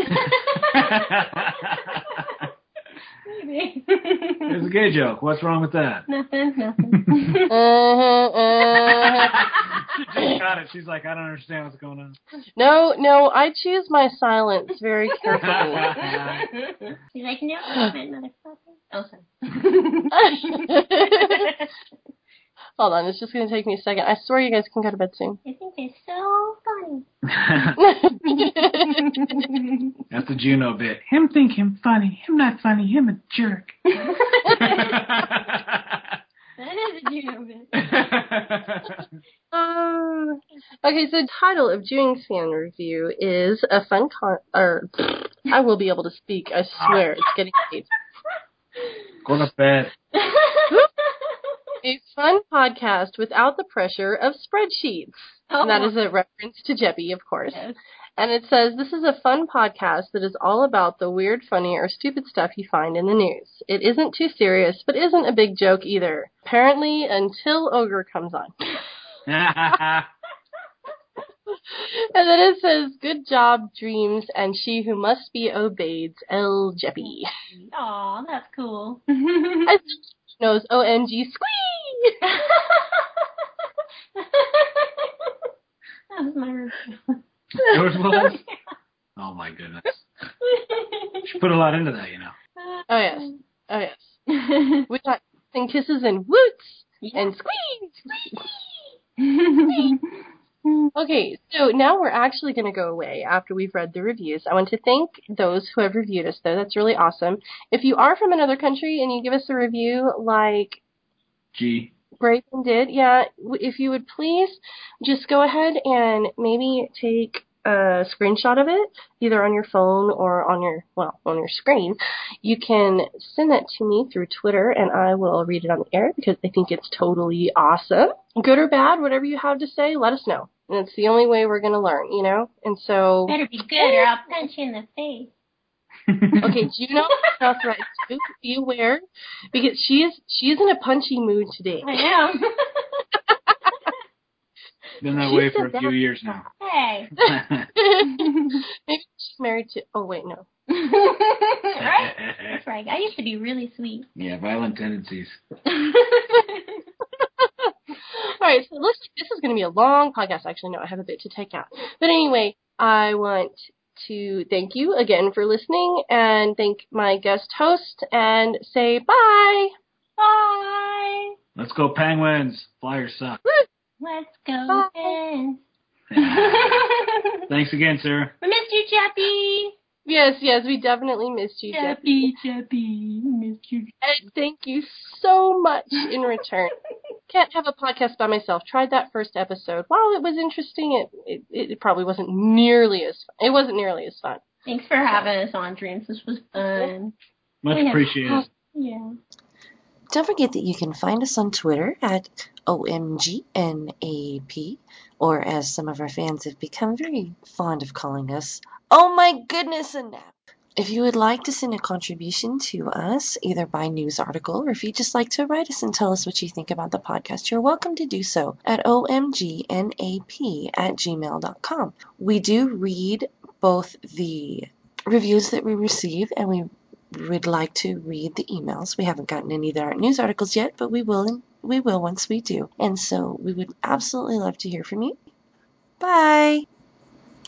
Maybe.
It's a gay joke. What's wrong with that?
Nothing, nothing.
Uh-huh, uh-huh.
She just got it. She's like, I don't understand what's going on.
No, no, I choose my silence very carefully.
She's like, no, I meant motherfucker. Oh, sorry.
Hold on, it's just going to take me a second. I swear you guys can go to bed soon.
I think they're so funny.
That's the Juno bit. Him think him funny. Him not funny. Him a jerk.
That is a Juno bit.
Uh, okay, so the title of Jewing's fan review is a fun con... Or, I will be able to speak, I swear. It's getting late.
Go to bed.
A fun podcast without the pressure of spreadsheets.
Oh.
And that is a reference to Jeppy, of course.
Yes.
And it says, this is a fun podcast that is all about the weird, funny, or stupid stuff you find in the news. It isn't too serious, but isn't a big joke either. Apparently, until Ogre comes on. And then it says, good job, Dreams, and she who must be obeyed, L. Jeppy.
Aw, that's cool.
As knows, O M G, squee!
That was my review.
Yours was? Oh my goodness. She put a lot into that, you know.
Oh, yes. Oh, yes. We got and kisses and woots
Yeah.
and squeeze. Okay, so now we're actually going to go away after we've read the reviews. I want to thank those who have reviewed us, though. That's really awesome. If you are from another country and you give us a review like
Gee.
Brayton did, yeah, w- if you would please just go ahead and maybe take a screenshot of it, either on your phone or on your, well, on your screen. You can send that to me through Twitter, and I will read it on the air because I think it's totally awesome. Good or bad, whatever you have to say, let us know. And it's the only way we're going to learn, you know? And so...
Better be good or I'll punch you in the face.
Okay, Juno, that's right. too. Be aware, because she is she is in a punchy mood today.
I am.
Been that
She
way for
said
a few
that.
years now.
Hey.
Maybe she's married to. Oh wait, no.
Right? That's right. I used to be really sweet.
Yeah, violent tendencies.
All right, so it looks like this is going to be a long podcast. Actually, no, I have a bit to take out. But anyway, I want to thank you again for listening and thank my guest host and say bye.
Bye.
Let's go Penguins. Flyers suck.
Let's go,
Bye.
Pens.
Thanks again, sir.
We missed you, Chappie.
Yes, yes, we definitely missed you, Jeff.
Chappie, Chappie. We missed you.
And thank you so much in return. Can't have a podcast by myself. Tried that first episode. While it was interesting, it, it it probably wasn't nearly as fun. It wasn't nearly as fun.
Thanks for having us on, Dreams. This was fun.
Much
Yeah.
appreciated.
Yeah.
Don't forget that you can find us on Twitter at O M G N A P, or as some of our fans have become very fond of calling us, oh my goodness, a nap. If you would like to send a contribution to us, either by news article or if you'd just like to write us and tell us what you think about the podcast, you're welcome to do so at O M G N A P at gmail dot com. We do read both the reviews that we receive and we would like to read the emails. We haven't gotten any that aren't news articles yet, but we will we will once we do. And so we would absolutely love to hear from you. Bye!